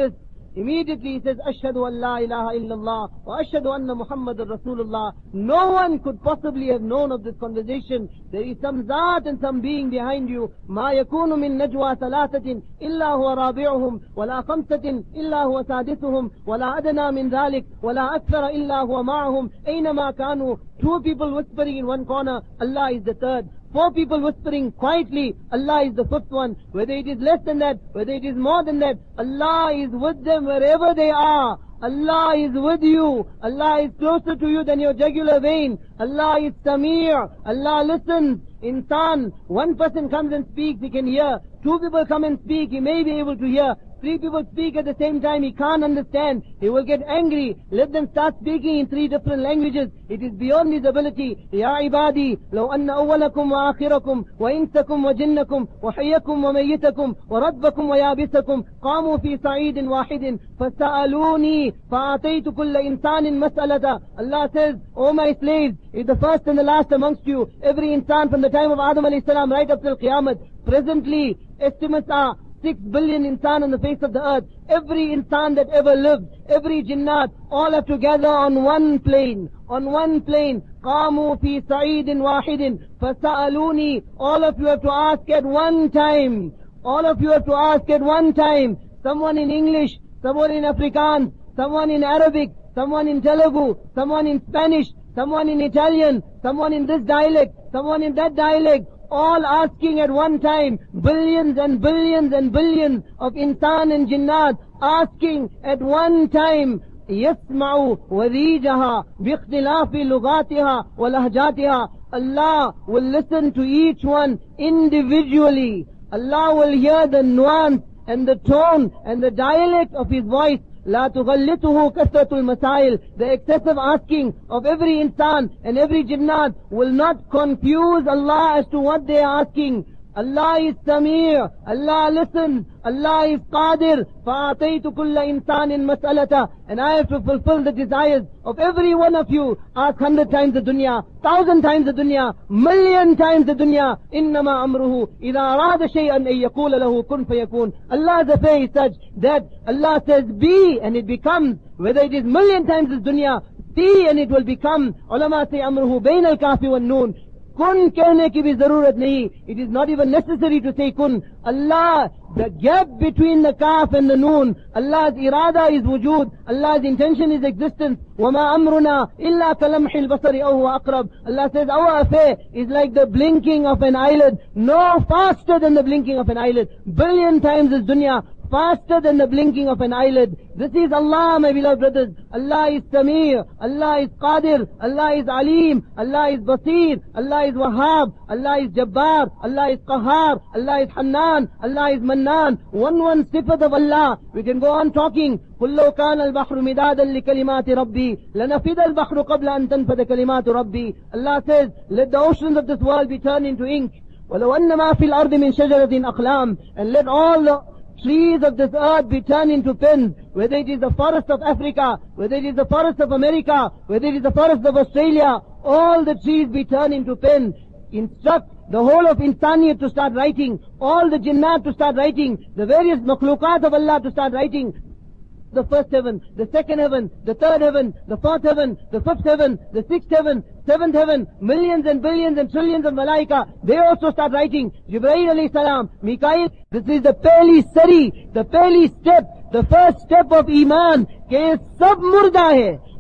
Immediately he says, Ashhadu an la ilaha illallah wa ashhadu anna Muhammadur Rasulullah. No one could possibly have known of this conversation. There is some Zat and some being behind you. Ma yakunu min najwa thalathatin illa huwa rabi'uhum wa la khamsatin illa huwa sadisuhum wa la adna min dhalik wa la akthara illa huwa ma'ahum aynama kanu. Two people whispering in one corner, Allah is the third. Four people whispering quietly, Allah is the fifth one. Whether it is less than that, whether it is more than that, Allah is with them wherever they are. Allah is with you. Allah is closer to you than your jugular vein. Allah is Samir. Allah listens. Insan, one person comes and speaks, he can hear. Two people come and speak, he may be able to hear. Three people speak at the same time, he can't understand. He will get angry. Let them start speaking in three different languages. It is beyond his ability. Ya ibadi, law anna awwalakum wa akhirakum wa insakum wa jinnakum wa hayyakum wa mayyitakum wa radbakum wa yabisakum qamu fi sa'idin wahidin fasa'aluni fa'ataytu kulla insanin mas'alata. Allah says, O my slaves, if the first and the last amongst you, every insan from the time of Adam alayhi salam right up till Qiyamah, presently estimates are Six billion insan on the face of the earth. Every insan that ever lived, every jinnat, all have together on one plane. On one plane. قَامُوا فِي سَعِيدٍ وَاحِدٍ فَسَأَلُونِي. All of you have to ask at one time. All of you have to ask at one time. Someone in English, someone in Afrikaans, someone in Arabic, someone in Telugu, someone in Spanish, someone in Italian, someone in this dialect, someone in that dialect. All asking at one time, billions and billions and billions of insan and jinnat asking at one time. يسمع وريجها باختلاف لغاتها ولهجاتها. Allah will listen to each one individually. Allah will hear the nuance and the tone and the dialect of his voice. لا تغلطه كثرة المسائل. The excessive asking of every insan and every jinnat will not confuse Allah as to what they are asking. Allah is Samir. Allah listens. Allah is Qadir. فَأَعْطَيْتُ كُلَّ إِنسَانٍ مَسْأَلَةً. And I have to fulfill the desires of every one of you. Ask hundred times the dunya, thousand times the dunya, million times the dunya. إِنَّمَا أَمْرُهُ إِذَا أَرَادَ شَيْئًا أَن يَقُولَ لَهُ كُن فَيَكُونُ. Allah's affair is such that Allah says be and it becomes. Whether it is million times this dunya, be and it will become. Ulama say أَمْرُهُ بَيْنَ الْكَافِ وَالنُّونِ. Kun कहने की भी जरूरत नहीं. It is not even necessary to say kun. Allah, the gap between the kaf and the noon, Allah's irada is wujud. Allah's intention is existence. وَمَا أَمْرُنَا إِلَّا كَلَمْحِ الْبَصَرِ أَوْ هُوَ أَقْرَبُ. Allah says our affair is like the blinking of an eyelid. No faster than the blinking of an eyelid. Billion times this dunya, faster than the blinking of an eyelid. This is Allah, my beloved brothers. Allah is Samir. Allah is Qadir. Allah is Alim. Allah is Basir. Allah is Wahhab. Allah is Jabbar. Allah is Qahar. Allah is Hannan. Allah is Mannan. One one sifat of Allah. We can go on talking. قُلْ لَوْ كَانَ الْبَحْرُ مِدَادًا لِكَلِمَاتِ رَبِّي لَنَفِدَ الْبَحْرُ قَبْلَ أَن تَنْفَدَ كَلِمَاتُ رَبِّي. Allah says, let the oceans of this world be turned into ink. وَلَوْ أَنَّ مَا فِي الْأَرْضِ مِنْ شَجَرَةٍ أَقْلَامٍ. And let all the trees of this earth be turned into pens. Whether it is the forest of Africa, whether it is the forest of America, whether it is the forest of Australia, all the trees be turned into pens. Instruct the whole of insaniyat to start writing, all the jinnat to start writing, the various makhluqat of Allah to start writing. The first heaven, the second heaven, the third heaven, the fourth heaven, the fifth heaven, the sixth heaven, seventh heaven, millions and billions and trillions of malaika, they also start writing. Jibreel alayhi salam, Mikail, this is the pehli sari, the pehli step, the first step of iman, ke sab murda hai.